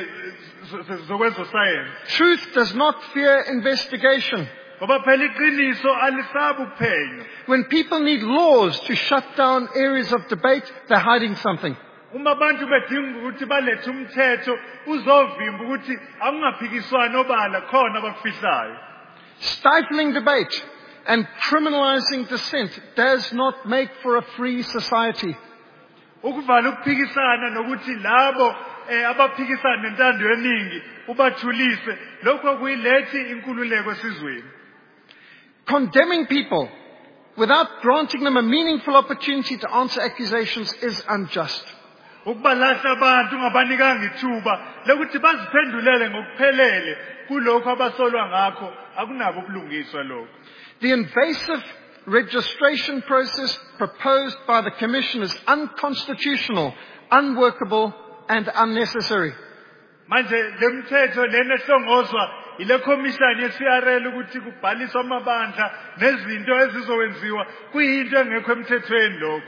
zokwezo science. Truth does not fear investigation. Ngoba phela iqiniso alisabi ukuphenywa. When people need laws to shut down areas of debate, they're hiding something. Uma abantu bedinga ukuthi balethe umthetho uzovimba ukuthi akungaphikiswana obala khona abakufihlayo. Stifling debate and criminalizing dissent does not make for a free society. Ukuvala ukuphikisana nokuthi labo abaphikisana nentando yeningi ubathulise lokho kuyilethi inkululeko esizweni. Condemning people without granting them a meaningful opportunity to answer accusations is unjust. Ukubalahla abantu ungabanikanga ithuba lokuthi baziphendulele ngokuphelele kulokho abasolwa ngakho akunabo ubulungiswa lokho. The invasive registration process proposed by the Commission is unconstitutional, unworkable, and unnecessary. Manje lemthetho lena ehlongozwa ile commission yeCRL ukuthi kubhaliswe amabandla nezinto ezizowenziwa kuyinto engekho emthethweni lokho.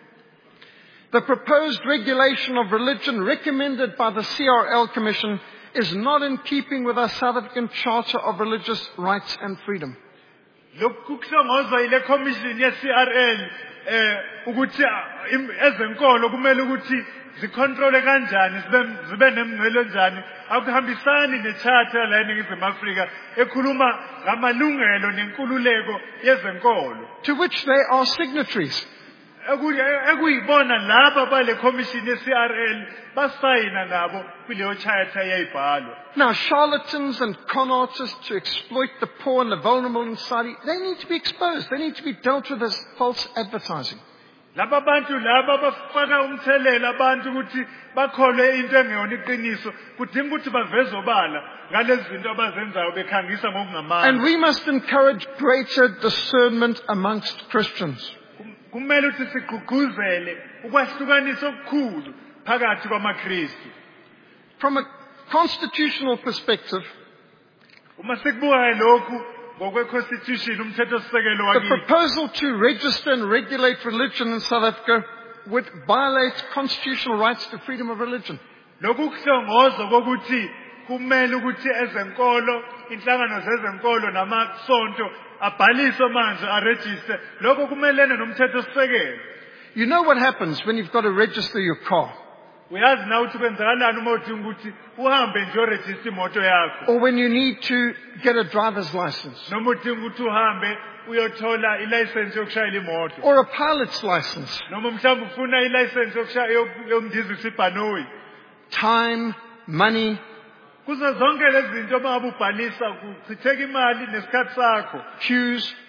The proposed regulation of religion recommended by the CRL Commission is not in keeping with our South African Charter of Religious Rights and Freedom. Lokhu kuhlongozwa ile commission yeCRL ukuthi ezenkolo kumele ukuthi zicontrole kanjani zibe nemngcelo njani akuhambisani necharter la eNingizimu Afrika ekhuluma ngamalungelo nenkululeko yezenkolo, to which they are signatories. ekuyibona laba bale commission yeCRL basayina nabo kuleyo charter yayibhalwa. Now, charlatans and con artists who exploit the poor and the vulnerable in society, they need to be exposed. They need to be dealt with as false advertising. Laba bantu laba bafaka umthelela abantu ukuthi bakholwe into engeyona iqiniso kudinga ukuthi baveze obala ngalezi zinto abazenzayo bekhangisa ngokungamanga. And we must encourage greater discernment amongst Christians. Kumele ukuthi sigqugquzele ukwahlukanisa okukhulu phakathi kwamaKristu. From a constitutional perspective, Uma sikubuka lokhu ngokwe-constitution umthethosisekelo the wakithi, proposal to register and regulate religion in South Africa would violate constitutional rights to freedom of religion. lokhu kuhlongozwa kokuthi kumele ukuthi ezenkolo, inhlangano zezenkolo namasonto abhaliswe manje aregister, lokho kumelene nomthethosisekelo. You know what happens when you've got to register your car, Uyazi na ukuthi kwenzakalani uma udinga ukuthi uhambe nje uregister imoto yakho, or when you need to get a driver's license, noma udinga ukuthi uhambe uyothola ilicense yokushayela imoto, or a pilot's license. noma mhlawumbe ufuna ilicense yokundizisa ibhanoyi. Time, money, Kuzo zonke lezi zinto uma ubhalisa kuchitheka imali nesikhathi sakho, queues.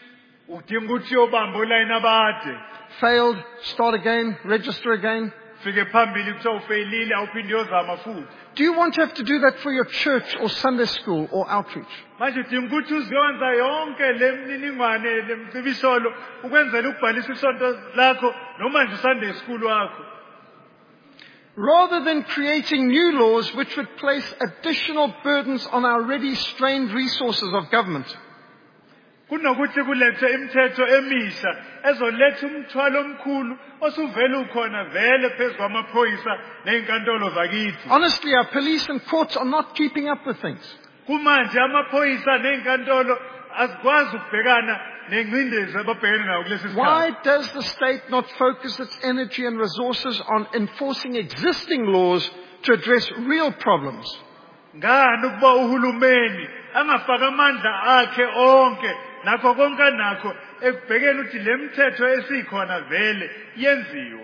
udinga ukuthi uyobamba ulayini abade. Failed, start again, register again. Fike phambili kuthiwa ufeyilile awuphinde uyozama futhi. Do you want to have to do that for your church or Sunday school or outreach? Manje udinga ukuthi uziyenza yonke le mniningwane lemcibisholo ukwenzela ukubhalisa isonto lakho noma nje Sunday school wakho. Rather than creating new laws which would place additional burdens on our already strained resources of government, kunokuthi kulethe imithetho emisha ezoletha umthwalo omkhulu osuvela ukhona vele phezu kwamaphoyisa nezinkantolo zakithi. honestly, our police and courts are not keeping up with things. Kumanje amaphoyisa nezinkantolo azikwazi ukubhekana nengcindezi ababhekene nayo kulesi Why sikhathi. does the state not focus its energy and resources on enforcing existing laws to address real problems? Ngani ukuba uhulumeni angafaka amandla akhe onke nakho konke nakho ekubhekeni ukuthi le mithetho esikhona vele yenziwe.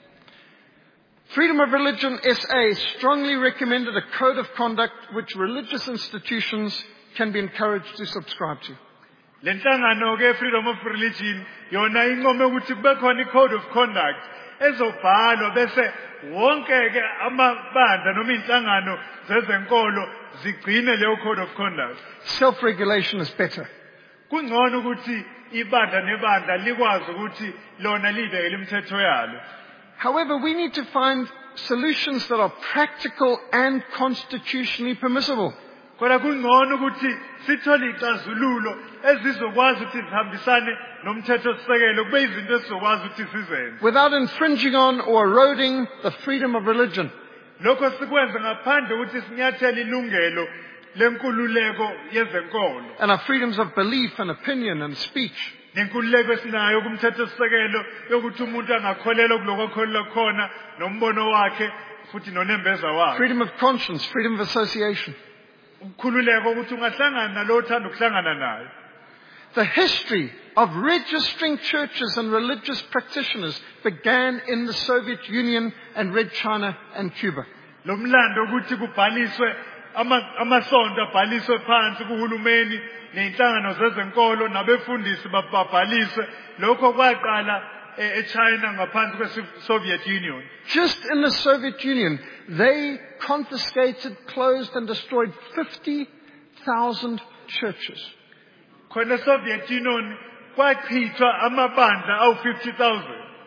Freedom of Religion SA strongly recommended a code of conduct which religious institutions can be encouraged to subscribe to. Le nhlangano ke Freedom of Religion yona inqome ukuthi kube khona i-code of conduct ezobhalwa bese wonke ke amabandla noma inhlangano zezenkolo zigcine leyo code of conduct. Self-regulation is better. Kungcono ukuthi ibandla nebandla likwazi ukuthi lona libeke imithetho yalo. However, we need to find solutions that are practical and constitutionally permissible. Kodwa kungcono ukuthi sithole ixazululo ezizokwazi ukuthi zihambisane nomthetho sisekelo kube izinto ezizokwazi ukuthi sizenze. Without infringing on or eroding the freedom of religion. Lokho sikwenza ngaphandle ukuthi sinyathele ilungelo lenkululeko yezenkolo. And our freedoms of belief and opinion and speech. Nenkululeko esinayo kumthetho sisekelo yokuthi umuntu angakholelwa kuloko akholelwa khona nombono wakhe futhi nonembeza wakhe. Freedom of conscience, freedom of association. Ukukhululeka ukuthi ungahlangana nalo othanda ukuhlangana naye. The history of registering churches and religious practitioners began in the Soviet Union and Red China and Cuba. Lo mlando ukuthi kubhaliswe amasonto abhaliswe phansi kuhulumeni nenhlangano zezenkolo nabefundisi babhaliswe lokho kwaqala eChina ngaphansi kweSoviet Union. Just in the Soviet Union, they confiscated, closed and destroyed 50,000 churches. Khona eSoviet Union kwachithwa amabandla awu 50,000.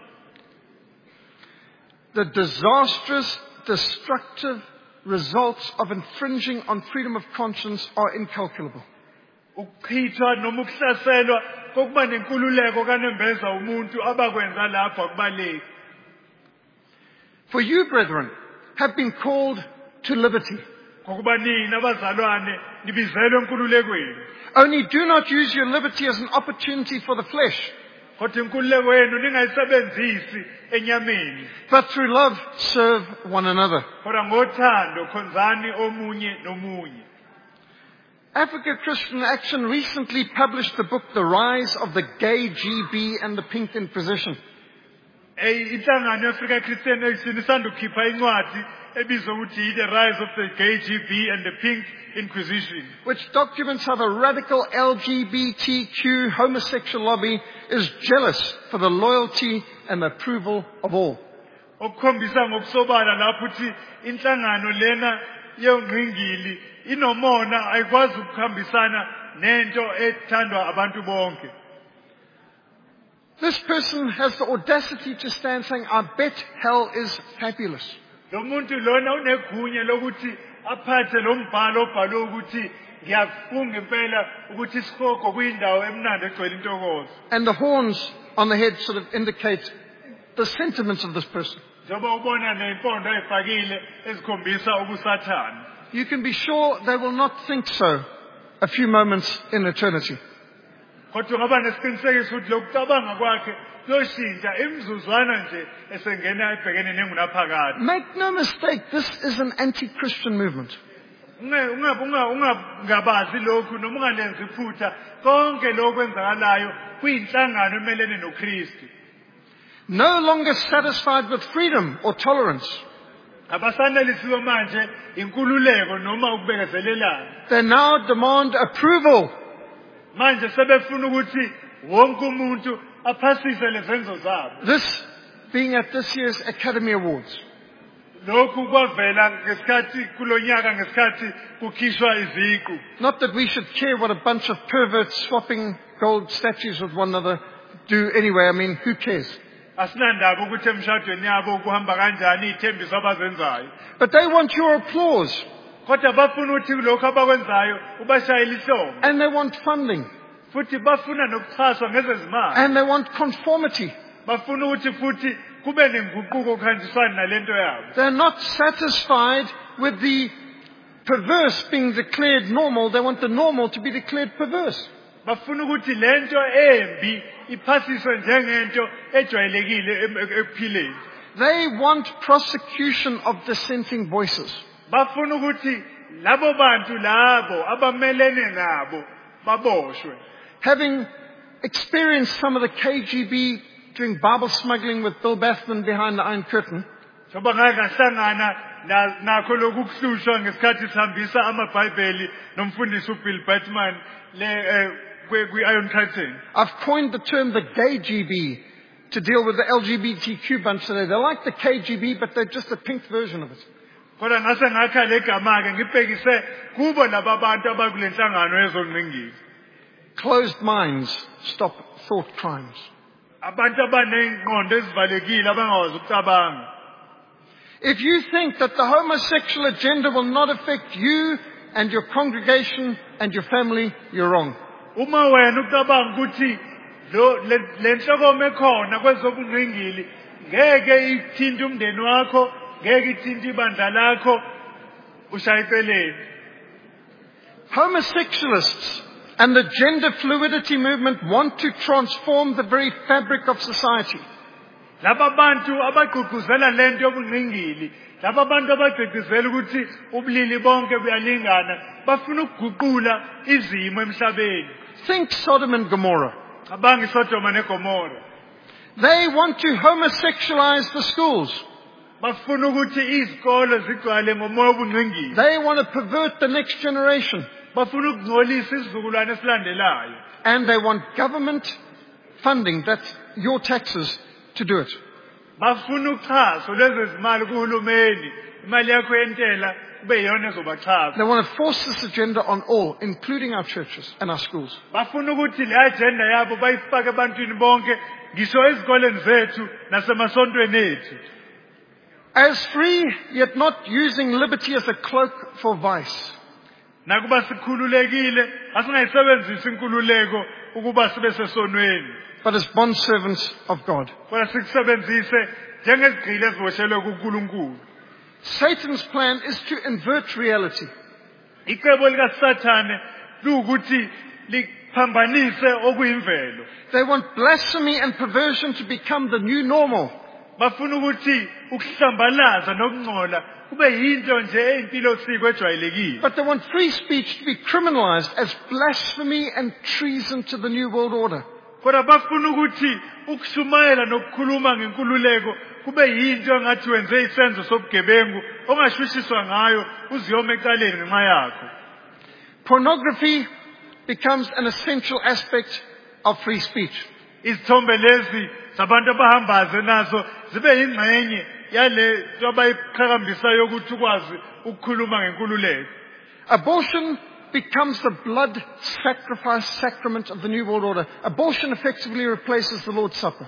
The disastrous, destructive results of infringing on freedom of conscience are incalculable. Ukuchithwa noma ukuhlaselwa kokuba nenkululeko kanembeza umuntu abakwenza lapha akubaleki. For you, brethren, have been called to liberty. Ngokuba nina abazalwane nibizelwe enkululekweni. Only do not use your liberty as an opportunity for the flesh, Kodwa inkululeko yenu ningayisebenzisi enyameni. but through love serve one another. Kodwa ngothando khonzani omunye nomunye. Africa Christian Action recently published the book The Rise of the Gay GB and the Pink Inquisition. Inhlangano yeAfrica Christian Action isanda ukukhipha incwadi ebizwa ukuthi The Rise of the Gay GB and the Pink Inquisition, which documents how the radical LGBTQ homosexual lobby is jealous for the loyalty and approval of all. okukhombisa ngokusobala lapho ukuthi inhlangano lena yongqingili inomona ayikwazi ukuhambisana nento ethandwa abantu bonke. This person has the audacity to stand saying, I bet hell is fabulous. Lo muntu lona unegunya lokuthi aphathe lo mbhalo obhalwe ukuthi ngiyafunga impela ukuthi isikhoko kuyindawo emnandi egcwele intokozo. And the horns on the head sort of indicate the sentiments of this person. Njengoba ubona nempondo ayifakile ezikhombisa ubusathana. You can be sure they will not think so a few moments in eternity. Kodwa ngaba nesiqinisekiso ukuthi lokucabanga kwakhe kuyoshintsha imizuzwana nje esengena ebhekene nengunaphakade. Make no mistake, this is an anti-Christian movement. Ungabazi lokhu noma ungalenzi iphutha konke lokho kwenzakalayo kuyinhlangano emelene noKristu. No longer satisfied with freedom or tolerance, Abasanelisiwe manje inkululeko noma ukubekezelelana. they now demand approval. Manje sebefuna ukuthi wonke umuntu aphasise lezenzo zabo. This being at this year's Academy Awards. Lokhu kwavela ngesikhathi kulonyaka ngesikhathi kukhishwa iziqu. Not that we should care what a bunch of perverts swapping gold statues with one another do anyway. I mean, who cares? Asinandaba ukuthi emshadweni yabo kuhamba kanjani ithembiso abazenzayo. But they want your applause. Kodwa bafuna ukuthi lokho abakwenzayo ubashayela ihlombe. And they want funding. Futhi bafuna nokuxhaswa ngezezimali. And they want conformity. Bafuna ukuthi futhi kube nenguquko kuhanjiswana nalento yabo. They're not satisfied with the perverse being declared normal. They want the normal to be declared perverse. Bafuna ukuthi lento embi iphasiswe njengento ejwayelekile ekuphileni. They want prosecution of dissenting voices. Bafuna ukuthi labo bantu labo abamelene nabo baboshwe. Having experienced some of the KGB doing Bible smuggling with Bill Bathman behind the Iron Curtain, Ngoba ngakahlangana nakho lokuhlushwa ngesikhathi sihambisa amabhayibheli nomfundisi uBill Bathman kwi-Iron Curtain. I've coined the term the gay GB to deal with the LGBTQ bunch today. They're like the KGB, but they're just a pink version of it. Kodwa ngase ngakha legama-ke ngibhekise kubo laba bantu abakule nhlangano yezongqingili. Closed minds stop thought crimes. Abantu abanengqondo ezivalekile abangakwazi ukucabanga. If you think that the homosexual agenda will not affect you and your congregation and your family, you're wrong. Uma wena ucabanga ukuthi le nhlokomo ekhona kwezobungqingili ngeke ithinte umndeni wakho, ngeke ithinte ibandla lakho, ushayiceleni. Homosexualists and the gender fluidity movement want to transform the very fabric of society. Laba bantu abagqugquzela lento yobungqingili, laba bantu abagqugquzela ukuthi ubulili bonke buyalingana, bafuna ukuguqula izimo emhlabeni. Think Sodom and Gomorrah. Cabanga iSodoma neGomora. They want to homosexualize the schools. Bafuna ukuthi izikole zigcwale ngomoya wobungqingili. They want to pervert the next generation. Bafuna ukungcolisa isizukulwane esilandelayo. And they want government funding, that's your taxes, to do it. Bafuna uxhaso lwezezimali kuhulumeni, imali yakho yentela kube yiyona ezobaxhasa. They want to force this agenda on all, including our churches and our schools. Bafuna ukuthi le agenda yabo bayifake ebantwini bonke, ngisho ezikoleni zethu nasemasontweni ethu. As free, yet not using liberty as a cloak for vice. Nakuba sikhululekile, asingayisebenzisi inkululeko ukuba sibe sesonweni. But as bondservants of God. Kodwa sikusebenzise njengezigqili eziboshelwe kuNkulunkulu. Satan's plan is to invert reality. Icebo likaSathane lukuthi liphambanise okuyimvelo. They want blasphemy and perversion to become the new normal. Bafuna ukuthi ukuhlambalaza nokungcola kube yinto nje eyimpilo siko ejwayelekile. But they want free speech to be criminalized as blasphemy and treason to the new world order. Kodwa bafuna ukuthi ukushumayela nokukhuluma ngenkululeko kube yinto engathi wenze isenzo sobugebengu ongashushiswa ngayo uziyome eqaleni ngenxa yakho. Pornography becomes an essential aspect of free speech. Izithombe lezi zabantu abahambaze nazo zibe yingxenye yale abayiqhakambisayo ukuthi ukwazi ukukhuluma ngenkululeko. Abortion becomes the blood sacrifice sacrament of the New World Order. Abortion effectively replaces the Lord's Supper.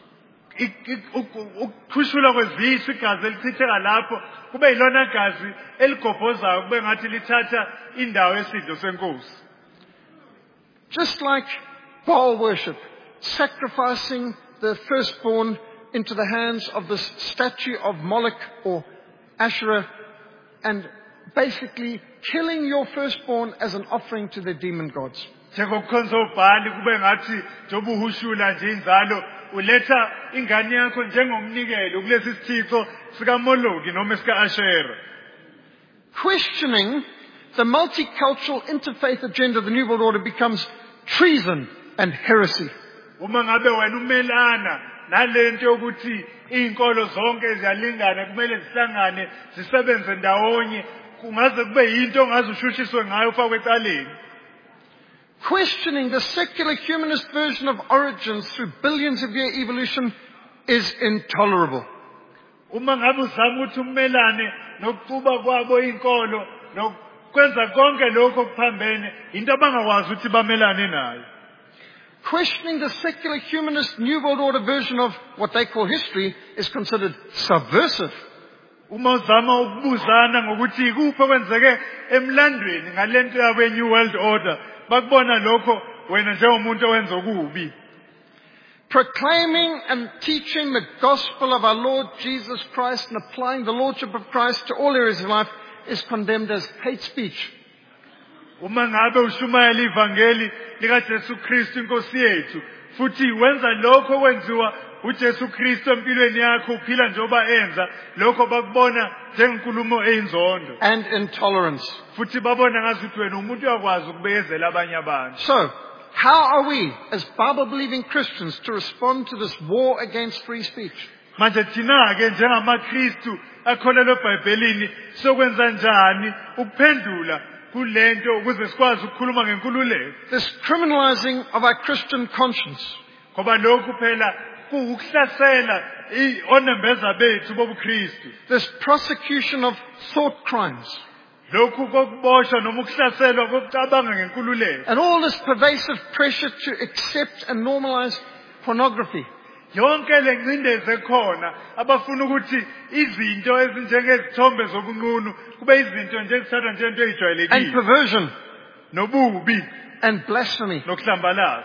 Ukhushula kwezisu igazi elichitheka lapho kube yilona gazi eligobhozayo kube ngathi lithatha indawo yesidlo senkosi. Just like Baal worship, sacrificing the firstborn into the hands of this statue of Moloch or Asherah and basically killing your firstborn as an offering to their demon gods. Njengokukhonza uBhali kube ngathi njengoba uhushula nje inzalo uletha ingane yakho njengomnikelo kulesi sithixo sikaMoloki noma sika-Ashera. Questioning the multicultural interfaith agenda of the New World Order becomes treason and heresy. Uma ngabe wena umelana nalento yokuthi izinkolo zonke ziyalingana kumele zihlangane zisebenze ndawonye kungaze kube yinto ongaze ushushiswe ngayo ufakwe ecaleni. Questioning the secular humanist version of origins through billions of year evolution is intolerable. Uma ngabe uzama ukuthi umelane nokucuba kwabo inkolo nokwenza konke lokho okuphambene into abangakwazi ukuthi bamelane nayo. Questioning the secular humanist New World Order version of what they call history is considered subversive. Uma uzama ukubuzana ngokuthi ikuphi okwenzeke emlandweni ngalento yabo New World Order bakubona lokho wena njengomuntu owenza okubi. Proclaiming and teaching the gospel of our Lord Jesus Christ and applying the lordship of Christ to all areas of life is condemned as hate speech. Uma ngabe ushumayela ivangeli lika Jesu Kristu inkosi yethu futhi wenza lokho okwenziwa uJesu Kristu empilweni yakho uphila njengoba enza lokho bakubona njengenkulumo eyinzondo And intolerance. futhi babona ngazuthi wena umuntu uyakwazi ukubekezela abanye abantu. So, how are we as Bible-believing Christians to respond to this war against free speech? Manje thina ke njengamaKristu akholelwa eBhayibhelini sokwenza njani ukuphendula kulento ukuze sikwazi ukukhuluma ngenkululeko? This criminalizing of our Christian conscience. Ngoba lokhu phela kuukuhlasela onembeza bethu bobuKristu. This prosecution of thought crimes. Lokhu kokuboshwa noma ukuhlaselwa kokucabanga ngenkululeko. And all this pervasive pressure to accept and normalize pornography. Yonke lencindezi ekhona abafuna ukuthi izinto ezinjengezithombe zobunqunu kube izinto nje ezithathwa njengento And ezijwayelekile perversion. nobubi And blasphemy. nokuhlambalaza.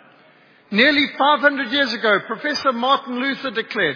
Nearly 500 years ago, Professor Martin Luther declared,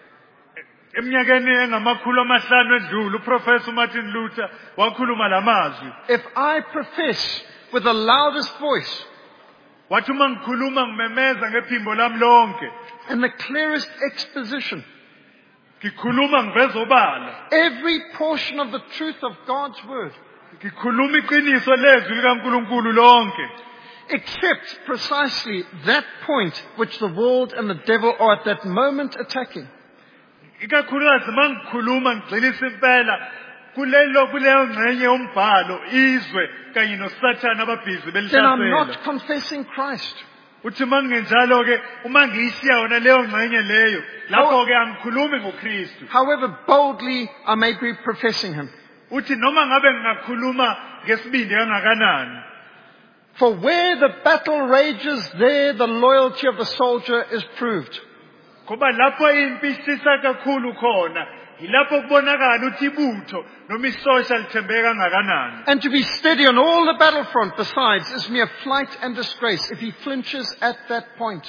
Eminyakeni engamakhulu amahlanu edlule uProfessor Martin Luther wakhuluma lamazwi. if I profess with the loudest voice Wathi uma ngikhuluma ngimemeza ngephimbo lami lonke, and the clearest exposition, ngikhuluma ngiveza obala, every portion of the truth of God's word, ngikhuluma iqiniso lezwi likaNkulunkulu lonke, except precisely that point which the world and the devil are at that moment attacking, ikakhulukazi mangikhuluma ngigxilisa impela kuleyo ngxenye yombhalo izwe kanye noSathane ababhizi then I'm belihlasela. not confessing Christ. Uthi mangingenjalo ke uma ngiyishiya yona leyo ngxenye leyo lapho ke angikhulumi ngoKristu. However boldly I may be professing him. Uthi noma ngabe ngingakhuluma ngesibindi kangakanani. For where the battle rages, there the loyalty of the soldier is proved. Ngoba lapho impi isisa kakhulu khona ilapho kubonakala ukuthi ibutho noma isosha lithembeka kangakanani. And to be steady on all the battlefront besides is mere flight and disgrace if he flinches at that point.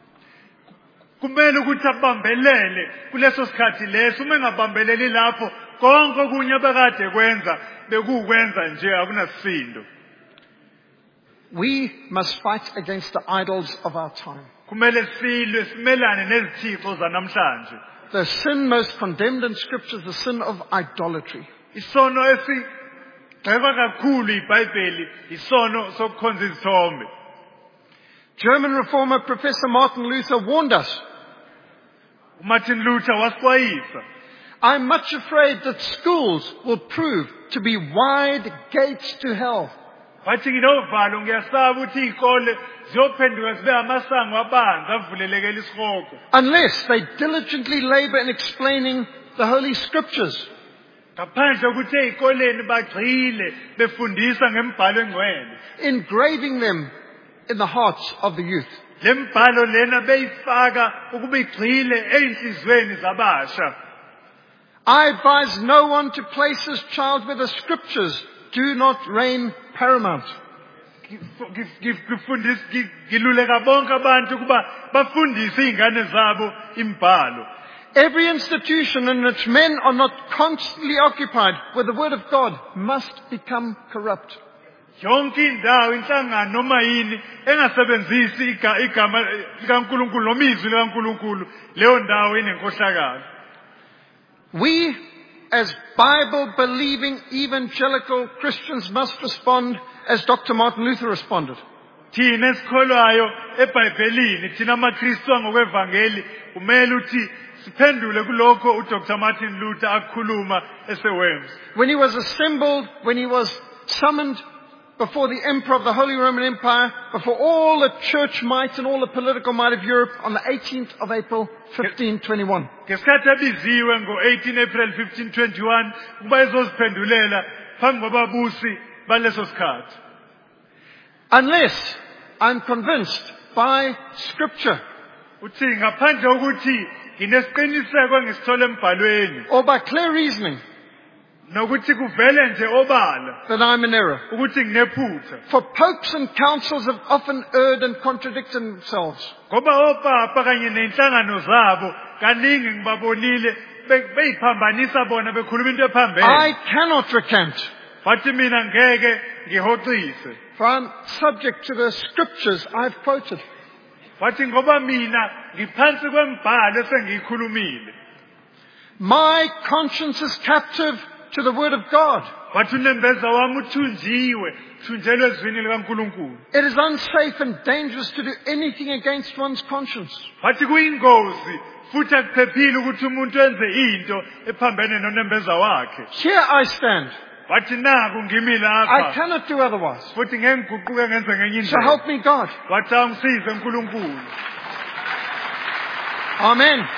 Kumele ukuthi abambelele kuleso sikhathi leso uma engabambeleli lapho konke okunye abekade kwenza bekukwenza nje akunasindo. We must fight against the idols of our time. Kumele silwe simelane nezithixo zanamhlanje. The sin most condemned in Scripture is the sin of idolatry. Isono esigxekwa kakhulu iBhayibheli isono sokukhonza izithombe. German reformer Professor Martin Luther warned us, uMartin Luther wasixwayisa. I'm much afraid that schools will prove to be wide gates to hell. Wathi nginovalo ngiyasaba ukuthi izikole ziyophenduka zibe amasango abanzi avulelekela isihogo. Unless they diligently labor in explaining the Holy Scriptures. Ngaphandle ukuthi ezikoleni bagxile befundisa ngembhalo engcwele. Engraving them in the hearts of the youth. Lembhalo lena beyifaka ukuba igxile ezinhlizweni zabasha. I advise no one to place his child where the Scriptures do not reign paramount. Ngiluleka bonke abantu ukuba bafundise izingane zabo imbhalo. Every institution in which men are not constantly occupied with the Word of God must become corrupt. Yonke indawo inhlangano noma yini engasebenzisi igama likaNkulunkulu noma izwi likaNkulunkulu leyo ndawo inenkohlakalo. We as Bible-believing evangelical Christians must respond as Dr. Martin Luther responded. Thina esikholwayo eBhayibhelini thina amaKristu angokwevangeli kumele uthi siphendule kulokho uDr. Martin Luther akhuluma eseWales. When he was assembled, when he was summoned before the emperor of the Holy Roman Empire, before all the church might and all the political might of Europe on the 18th of April, 1521. ngesikhathi abiziwe ngo-18 April 1521 ukuba ezoziphendulela phambi kwababusi baleso sikhathi. Unless I'm convinced by Scripture Uthi ngaphandle ukuthi nginesiqiniseko engisithole embhalweni or by clear reasoning nokuthi kuvele nje obala that I'm in error. ukuthi nginephutha. For popes and councils have often erred and contradicted themselves. Ngoba opapa kanye nenhlangano zabo kaningi ngibabonile beyiphambanisa bona bekhuluma into I ephambene. cannot recant, Bathi mina ngeke ngihoxise. for I'm subject to the scriptures I've quoted. Bathi ngoba mina ngiphansi kwembhalo esengiyikhulumile. My conscience is captive to the word of God. Bathi unembeza wami uthunjiwe, thunjelwe ezwini likaNkulunkulu. It is unsafe and dangerous to do anything against one's conscience. Bathi kuyingozi futhi akuphephile ukuthi umuntu enze into ephambene nonembeza wakhe. Here I stand. Bathi naku ngimi I lapha cannot do otherwise. futhi ngeke ngiguquke ngenze ngenye So indlela. help me God. Bathi angisize uNkulunkulu. Amen.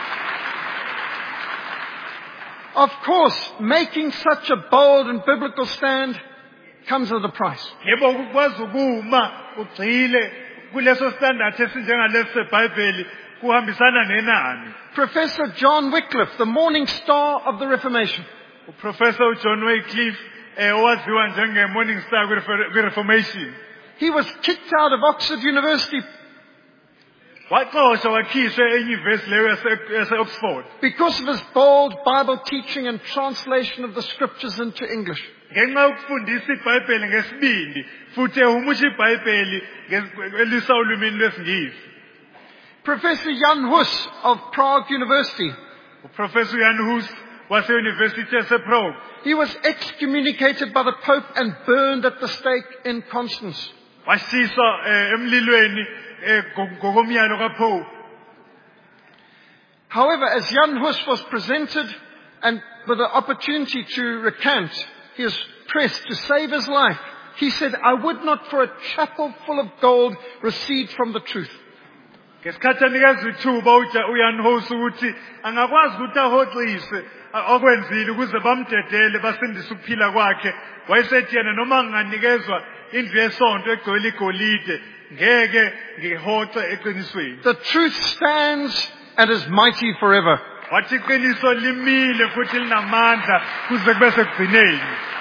Of course, making such a bold and biblical stand comes with a price. Yebo ukwazi ukuma ugcile kuleso standard esinjengalesi seBhayibheli kuhambisana nenani. Professor John Wycliffe, the morning star of the Reformation, Uprofessor John Wycliffe owaziwa njenge-morning star kwi-Reformation. he was kicked out of Oxford University Waxoshwa wakhishwa enyuvesi leyo yase-Oxford because of his bold Bible teaching and translation of the scriptures into English. ngenxa yokufundisa iBhayibheli ngesibindi futhi ehumusha iBhayibheli elisa ulwimini lwesingisi. Professor Jan Hus of Prague University, Uprofessor Jan Hus wase-University yase-Prague he was excommunicated by the Pope and burned at the stake in Constance. washiswa emlilweni ngokomyalo kaPope. However, as Jan Hus was presented and with the opportunity to recant, he was pressed to save his life. He said, I would not for a chapel full of gold recede from the truth. Ngesikhathi anikezwa ithuba uJan Hus ukuthi angakwazi ukuthi ahoxise okwenzile ukuze bamdedele basindise ukuphila kwakhe, wayesethi yena noma nginganikezwa indlu yesonto egcwele igolide ngeke ngihoxe eqinisweni. The truth stands and is mighty forever. Wathi iqiniso limile futhi linamandla kuze kube sekugcineni.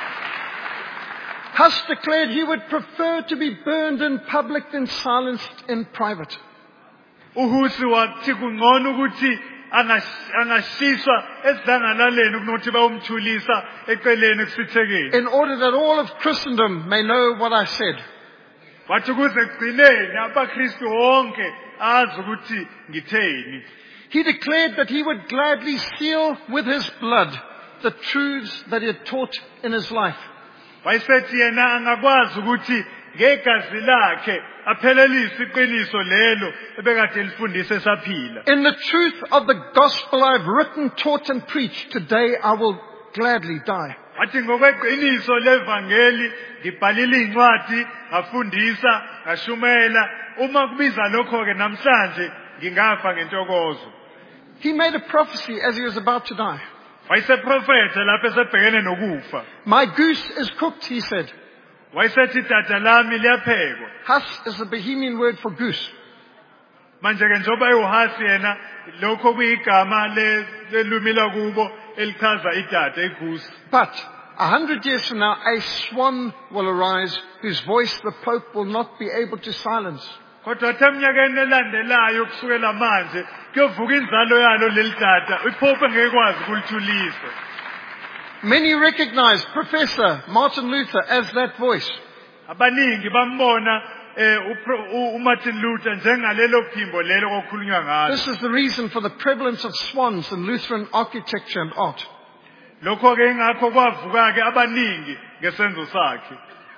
Hus declared he would prefer to be burned in public than silenced in private. Uhusi wathi kungcono ukuthi angashiswa esidlangalaleni kunokuthi bayomthulisa eceleni ekusithekeni. In order that all of Christendom may know what I said. Wathi kuze ekugcineni abaKristu wonke azi ukuthi ngitheni. He declared that he would gladly seal with his blood the truths that he had taught in his life. Wayesethi yena angakwazi ukuthi ngegazi lakhe aphelelise iqiniso lelo ebekade elifundisa esaphila. In the truth of the gospel I've written, taught and preached, today I will gladly die. Wathi ngokweqiniso levangeli ngibhalile incwadi ngafundisa ngashumela uma kubiza lokho ke namhlanje ngingafa ngentokozo. He made a prophecy as he was about to die. Wayeseprofethe lapho esebhekene nokufa. My goose is cooked, he said. Wayesethi dada lami liyaphekwa. Hus is the Bohemian word for goose. Manje ke njoba eUhasi yena lokho kuyigama lelumi lakubo elichaza idada igusi. But 100 years from now, a swan will arise whose voice the Pope will not be able to silence. Kodwa athe eminyakeni elandelayo kusukela manje kuyovuka inzalo yalo leli dada iPope ngeke kwazi ukulithulisa. Many recognize Professor Martin Luther as that voice. Abaningi bambona uMartin Luther njengalelo phimbo lelo kokhulunywa ngalo. This is the reason for the prevalence of swans in Lutheran architecture and art. Lokho ke ingakho kwavuka ke abaningi ngesenzo sakhe.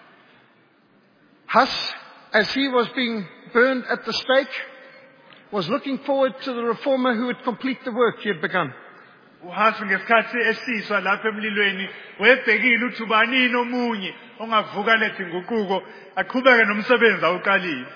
Hus, as he was being burned at the stake, was looking forward to the reformer who would complete the work he had begun. Uhasi ngesikhathi esiswa lapha emlilweni webhekile ukuthi ubanini omunye ongavuka lethi inguquko aqhubeke nomsebenzi awuqalile.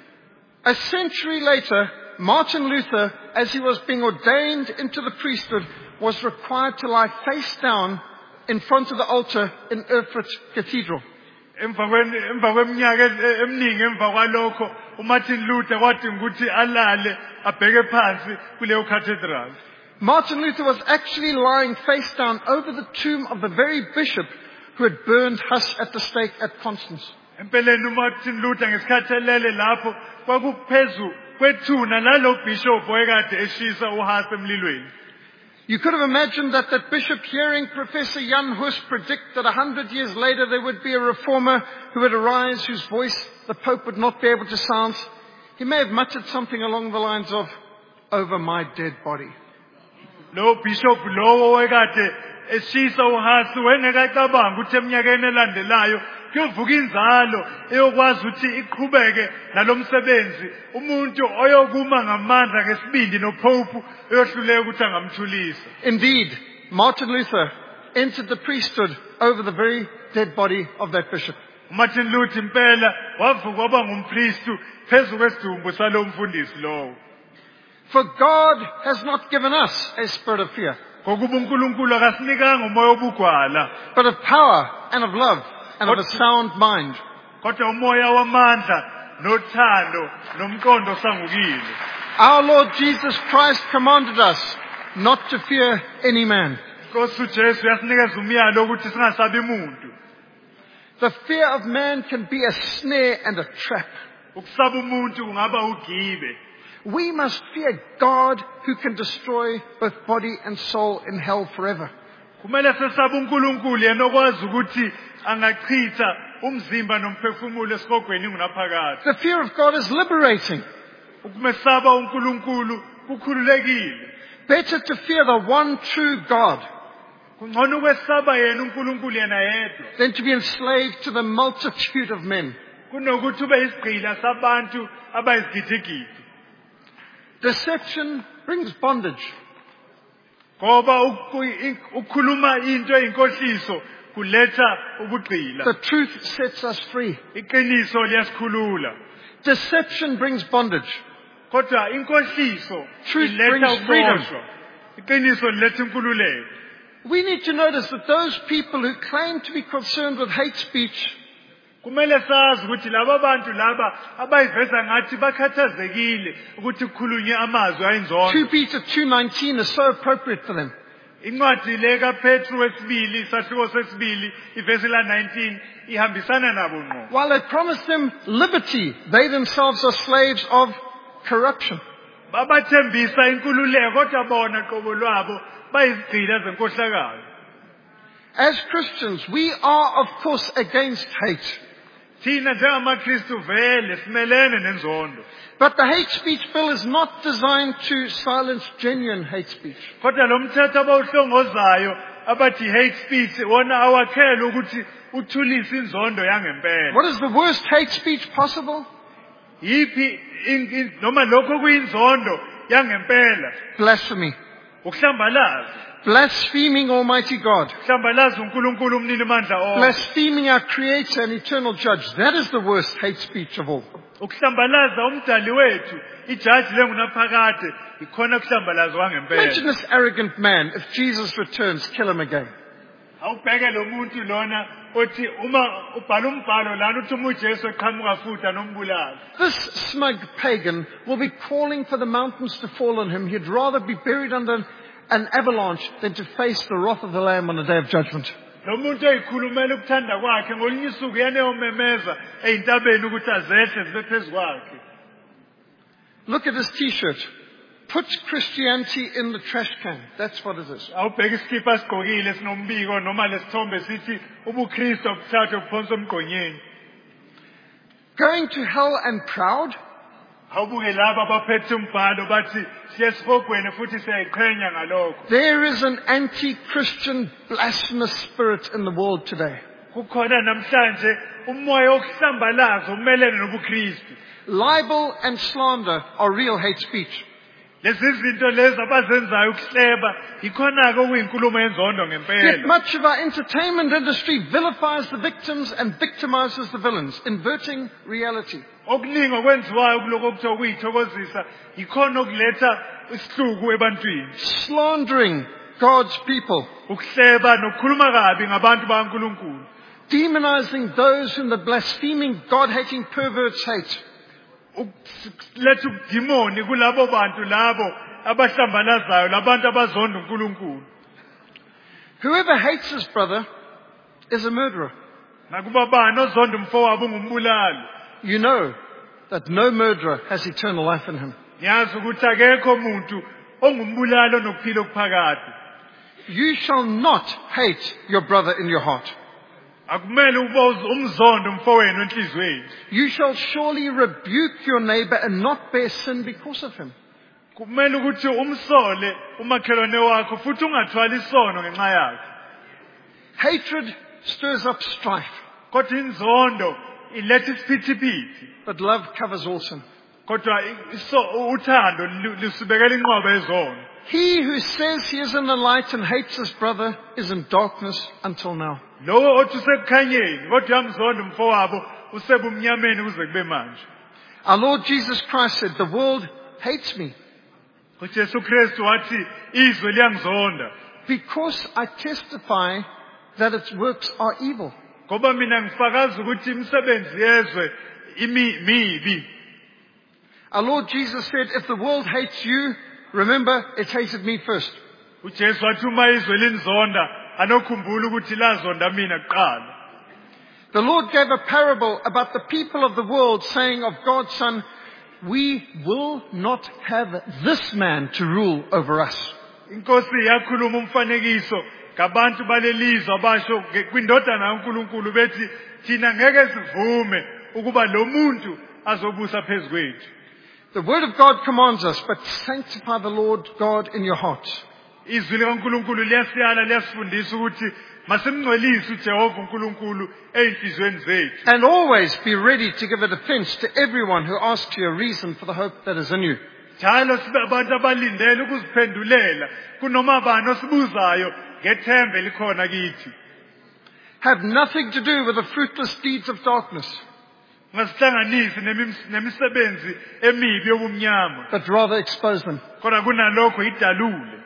A century later, Martin Luther, as he was being ordained into the priesthood, was required to lie face down in front of the altar in Erfurt Cathedral. Emva kweminyaka eminingi emva kwalokho uMartin Luther wadinga ukuthi alale abheke phansi kuleyo cathedral. Martin Luther was actually lying face down over the tomb of the very bishop who had burned Huss at the stake at Constance. Empeleni uMartin Luther ngesikhathi elele lapho kwakuphezu kwethuna lalo bishop oyekade eshisa uHuss emlilweni. You could have imagined that bishop, hearing Professor Jan Hus predict that 100 years later there would be a reformer who would arise whose voice the Pope would not be able to silence. He may have muttered something along the lines of, "Over my dead body." Lo bishop lowo oyekade eshisa uHuss wengekacabanga ukuthi eminyakeni elandelayo kuyovuka inzalo eyokwazi ukuthi iqhubeke nalomsebenzi umuntu oyokuma ngamandla ngesibindi noPope uyohluleka ukuthi angamthulisa. Indeed, Martin Luther entered the priesthood over the very dead body of that bishop. Martin Luther impela wavuka waba ngumpristu phezu kwesidumbu salo mfundisi lowo. For God has not given us a spirit of fear, Ngokuba uNkulunkulu akasinikanga umoya obugwala, but of power and of love and of a sound mind. kodwa umoya wamandla nothando nomqondo osangukile. Our Lord Jesus Christ commanded us not to fear any man. Nkosi uJesu yasinikeza umyalo ukuthi singasabi umuntu. The fear of man can be a snare and a trap. Ukusaba umuntu kungaba ugibe. We must fear God who can destroy both body and soul in hell forever. Kumele sesaba uNkulunkulu yena okwazi ukuthi angachitha umzimba nomphefumulo esigogweni ngunaphakade. The fear of God is liberating. Ukumesaba uNkulunkulu kukhululekile. Better to fear the one true God Kungcono ukwesaba yena uNkulunkulu yena yedwa than to be enslaved to the multitude of men. kunokuthi ube isigqila sabantu abayizigidigidi. Deception brings bondage. Ngoba ukukhuluma into eyinkohliso kuletha ubugqila. The truth sets us free. Iqiniso liyasikhulula. Deception brings bondage. Kodwa inkohliso Truth iletha brings freedom. ukuboshwa. Iqiniso liletha inkululeko. We need to notice that those people who claim to be concerned with hate speech Kumele sazi ukuthi laba bantu laba abayiveza ngathi bakhathazekile ukuthi kukhulunywe amazwi ayinzondo. 2 Peter 2:19 is so appropriate for them. Incwadi le kaPetru wesibili isahluko sesibili ivesi la 19 ihambisana nabo ngqo. While they promise them liberty, they themselves are slaves of corruption. Babathembisa inkululeko kodwa bona qobo lwabo bayizigqila zenkohlakalo. As Christians, we are of course against hate. Thina njengamaKristu vele simelene nenzondo. But the hate speech bill is not designed to silence genuine hate speech. Kodwa lo mthetho abawuhlongozayo abathi hate speech wona awakhela ukuthi uthulise inzondo yangempela. What is the worst hate speech possible? Yipi noma lokho kuyinzondo yangempela? Blasphemy. Ukuhlambalaza. Blaspheming Almighty God. Ukuhlambalaza uNkulunkulu umnini mandla onke. Blaspheming our Creator and Eternal Judge. That is the worst hate speech of all. Ukuhlambalaza umdali wethu ijaji lengunaphakade ikhona ukuhlambalaza wangempela. Imagine this arrogant man, if Jesus returns, kill him again. Awubheke lo muntu lona othi uma ubhala umbhalo lana uthi uJesu eqhamuka futhi anombulala. This smug pagan will be calling for the mountains to fall on him. He'd rather be buried under an avalanche than to face the wrath of the Lamb on the day of judgment. Lo muntu eyikhulumela ukuthanda kwakhe ngolinye usuku yena eyomemeza eyintabeni ukuthi azehle zibe phezu kwakhe. Look at his t-shirt. Put Christianity in the trash can. That's what it is. Awubheka isikipha asigqokile sinombiko noma lesithombe sithi ubuKristu obuthathe uphonsa emgqonyeni. Going to hell and proud? Awubuke laba abaphethe umbhalo bathi siyesihogweni futhi siyayiqhenya ngalokho. There is an anti-Christian blasphemous spirit in the world today. Kukhona namhlanje umoya wokuhlambalaza umelene nobuKristu. Libel and slander are real hate speech. lezi zinto lezi abazenzayo ukuhleba ikhona-ke okuyinkulumo yenzondo Yet ngempela. much of our entertainment industry vilifies the victims and victimizes the villains, inverting reality. Okuningi okwenziwayo kuloko okuthiwa kuyithokozisa ikhona okuletha isihluku ebantwini. Slandering God's people. Ukuhleba nokukhuluma kabi ngabantu bakaNkulunkulu. Demonizing those whom the blaspheming, God-hating perverts hate. Letha ubudimoni kulabo bantu labo abahlambalazayo labantu abazonda uNkulunkulu. Whoever hates his brother is a murderer. Nakuba bani ozonda umfowabo ungumbulali. You know that no murderer has eternal life in him. Ngiyazi ukuthi akekho umuntu ongumbulali onokuphila okuphakade. You shall not hate your brother in your heart. Akumele uboze umzondo umfowenu enhliziyweni. You shall surely rebuke your neighbor and not bear sin because of him. Kumele ukuthi umsole umakhelwane wakho futhi ungathwali isono ngenxa yakhe. Hatred stirs up strife, Kodwa inzondo iletha isiphithiphithi. but love covers all sin. Kodwa uthando lusibekela inqobo yezono. He who says he is in the light and hates his brother is in darkness until now. Lowo othi usekukhanyeni kodwa uyamzonda umfowabo usebumnyameni kuze kube manje. Our Lord Jesus Christ said, the world hates me uJesu Kristu wathi izwe liyangizonda because I testify that its works are evil. ngoba mina ngifakaza ukuthi imisebenzi yezwe mibi. Our Lord Jesus said, if the world hates you, remember it hated me first. uJesu wathi uma izwe linizonda anokhumbula ukuthi lazonda mina kuqala. The Lord gave a parable about the people of the world, saying of God's Son, we will not have this man to rule over us. Inkosi yakhuluma umfanekiso ngabantu balelizwe abasho kwindodana kaNkulunkulu bethi thina ngeke sivume ukuba lo muntu azobusa phezukwethu. The word of God commands us, but sanctify the Lord God in your hearts. Izwi likaNkulunkulu liyasiyala liyasifundisa ukuthi masimngcwelise uJehova uNkulunkulu eyinhlizweni zethu. And always be ready to give a defense to everyone who asks you a reason for the hope that is in you. Njalo sibe abantu abalindele ukuziphendulela kunoma bani osibuzayo ngethemba elikhona kithi. Have nothing to do with the fruitless deeds of darkness, Ngasihlanganisi nemisebenzi emibi yobumnyama but rather expose them. kodwa kunalokho idalule.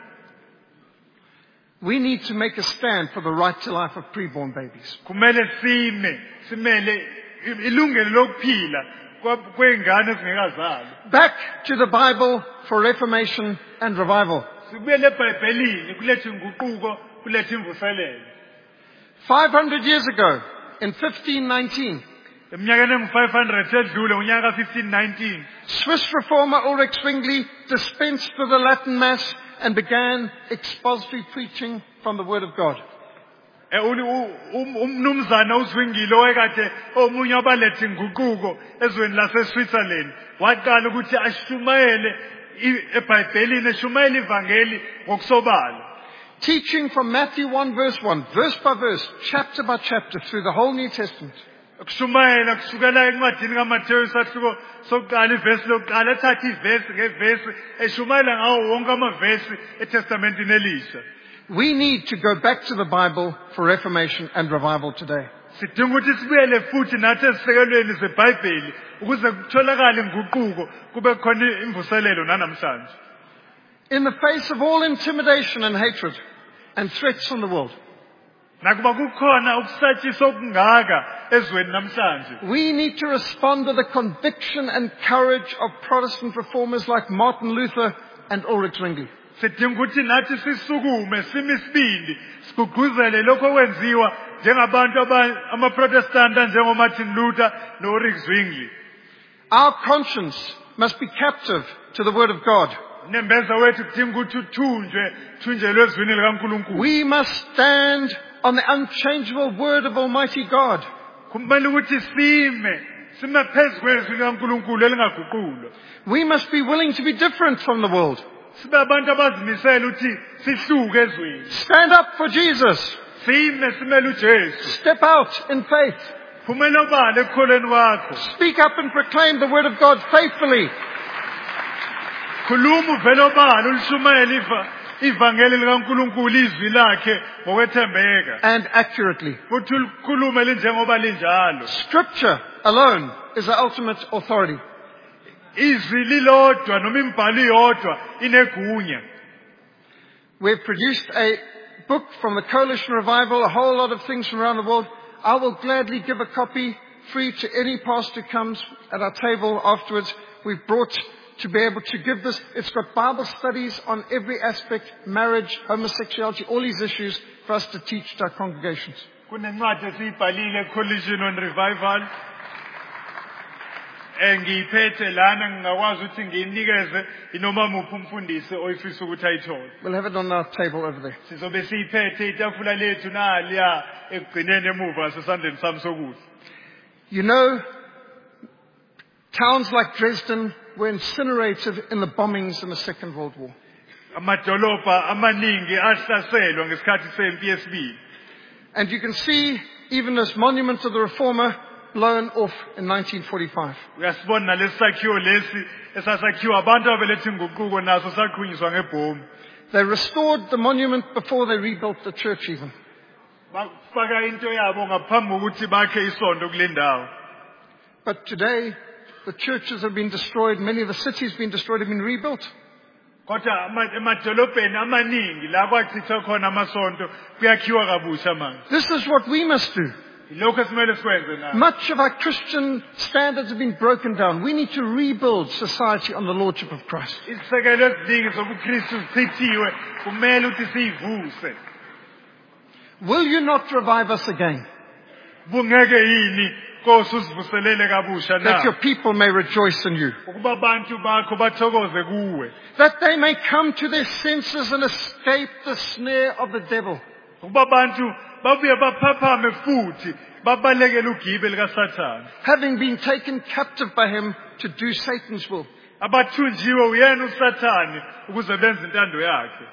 We need to make a stand for the right to life of preborn babies. Kumele simele ilungelo lokuphila kwengane ezingekazalwa. Back to the Bible for reformation and revival. Sibuyele eBhayibhelini kulethe inguquko kulethe imvuselelo. 500 years ago, in 1519, Eminyakeni engu-500 edlule ngonyaka 1519 Swiss reformer Ulrich Zwingli dispensed with the Latin Mass and began expository preaching from the Word of God. umnumzana uZwingile owekade omunye abalethe inguquko ezweni laseSwitzerland waqala ukuthi ashumayele eBhayibhelini eshumayele ivangeli ngokusobala. Teaching from Matthew 1 verse 1, verse by verse, chapter by chapter, through the whole New Testament. Kushumayela kusukela encwadini kaMathewu isahluko sokuqala ivesi lokuqala ethatha ivesi ngevesi eshumayela ngawo wonke amavesi eTestamentini elisha. We need to go back to the Bible for reformation and revival today. Sidinga ukuthi sibuyele futhi nathi ezisekelweni zeBhayibheli ukuze kutholakale inguquko kube khona imvuselelo nanamhlanje. In the face of all intimidation and hatred and threats from the world, Nakuba kukhona ukusatshisa okungaka ezweni namhlanje. we need to respond to the conviction and courage of Protestant reformers like Martin Luther and Ulrich Zwingli. Sidinga ukuthi nathi sisukume sime isibindi siguguzele lokho okwenziwa njengabantu amaProtestant njengoMartin Luther noUlrich Zwingli. Our conscience must be captive to the Word of God. Nembeza wethu kudinga ukuthi thunjelwe ezwini likaNkulunkulu. We must stand on the unchangeable Word of Almighty God. Kumele ukuthi sime phezu kwezwi likaNkulunkulu elingaguqulwa. We must be willing to be different from the world. Sibe abantu abazimisela ukuthi sihluke ezweni. Stand up for Jesus. Simele uJesu. Step out in faith. Phumela obala ekukholweni kwakho. Speak up and proclaim the Word of God faithfully. khuluma uvela obala ulishumayela ivangeli likaNkulunkulu izwi lakhe ngokwethembeka and accurately. futhi ulikhulume linjengoba linjalo. Scripture alone is the ultimate authority. Izwi lilodwa noma imbhalo iyodwa inegunya. We've produced a book from the Coalition Revival, a whole lot of things from around the world. I will gladly give a copy free to any pastor who comes at our table afterwards. We've brought to be able to give this. It's got Bible studies on every aspect, marriage, homosexuality, all these issues for us to teach to our congregations. Kunencwadi esiyibhalile Coalition on Revival. Ngiyiphethe lana ngingakwazi ukuthi ngiyinikeze inoma muphi umfundisi oyifisa ukuthi ayithole. We'll have it on our table over there. Sizobe siyiphethe itafula lethu naliya ekugcineni emuva sesandleni sami sokudla. You know, towns like Dresden were incinerated in the bombings in the Second World War. Amadolobha amaningi ahlaselwa ngesikhathi sempi yesibili. And you can see even this monument of the Reformer blown off in 1945. Uyasibona lesakhiwo lesi esasakhiwa abantu abelethi inguquko naso saqhunyiswa ngebhomu. They restored the monument before they rebuilt the church even. Bafaka into yabo ngaphambi kokuthi bakhe isonto kule ndawo. But today, the churches have been destroyed. Many of the cities have been destroyed, have been rebuilt. Kodwa emadolobheni amaningi la kwachithwa khona amasonto kuyakhiwa kabusha manje. This is what we must do. Lokho esimele sikwenze nayo. Much of our Christian standards have been broken down. We need to rebuild society on the Lordship of Christ. Isisekelo eziningi zobuKristu zichithiwe kumele ukuthi siyivuse. Will you not revive us again, Bungeke yini Nkosi usivuselele kabusha na? that your people may rejoice in you, Ukuba abantu bakho bathokoze kuwe. that they may come to their senses and escape the snare of the devil? Ukuba abantu babuye baphaphame futhi babalekele ugibe likaSathane. Having been taken captive by him to do Satan's will. Abathunjiwe uyena uSathane ukuze benze intando yakhe.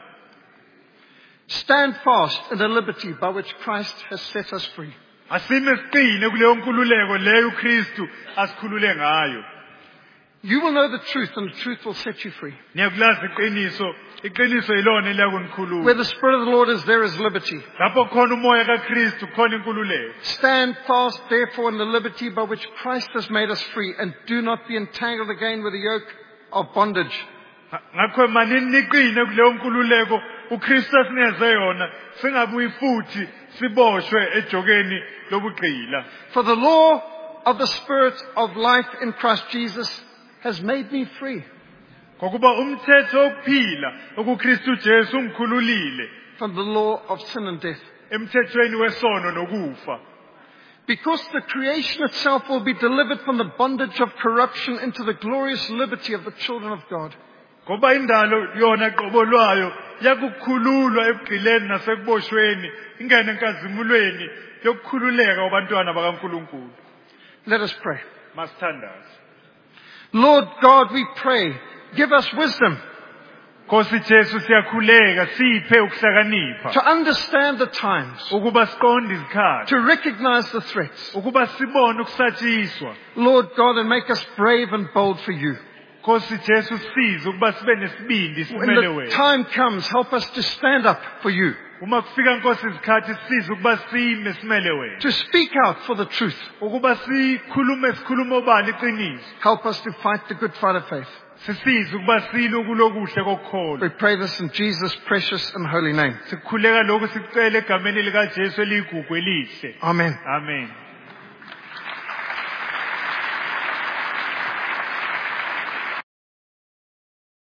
Stand fast in the liberty by which Christ has set us free. Asime siqine kuleyo nkululeko leyo uKristu asikhulule ngayo. You will know the truth, and the truth will set you free. Niyakulazi iqiniso, iqiniso yilona eliyakunikhulula. Where the Spirit of the Lord is, there is liberty. Lapho khona umoya kaKristu khona inkululeko. Stand fast, therefore, in the liberty by which Christ has made us free, and do not be entangled again with the yoke of bondage. Ngakho manini niqine kuleyo nkululeko uKristu asinikeze yona, singabuyi futhi siboshwe ejokeni lobugqila. For the law of the Spirit of life in Christ Jesus has made me free Ngokuba umthetho wokuphila okuKristu Jesu ungikhululile from the law of sin and death. emthethweni wesono nokufa. Because the creation itself will be delivered from the bondage of corruption into the glorious liberty of the children of God. Ngoba indalo yona qobo lwayo yakukhululwa ebugqileni nasekuboshweni ingene enkazimulweni yokukhululeka abantwana bakaNkulunkulu. Let us pray. Masithandaze. Lord God, we pray, give us wisdom Nkosi Jesu siyakhuleka siphe ukuhlakanipha to understand the times, ukuba siqonde izikhathi to recognize the threats. ukuba sibone ukusatshiswa. Lord God, and make us brave and bold for you. Nkosi Jesu size ukuba sibe nesibindi When simele the wena. time comes, help us to stand up for you, Uma kufika Nkosi izikhathi size ukuba sime simele wena. to speak out for the truth. Ukuba sikhulume obani iqiniso. Help us to fight the good fight of faith. Sisize ukuba silo kulokuhle kokukholwa. We pray this in Jesus' precious and holy name. Sikhuleka lokhu sicela egameni lika Jesu eligugu elihle. Amen. Amen.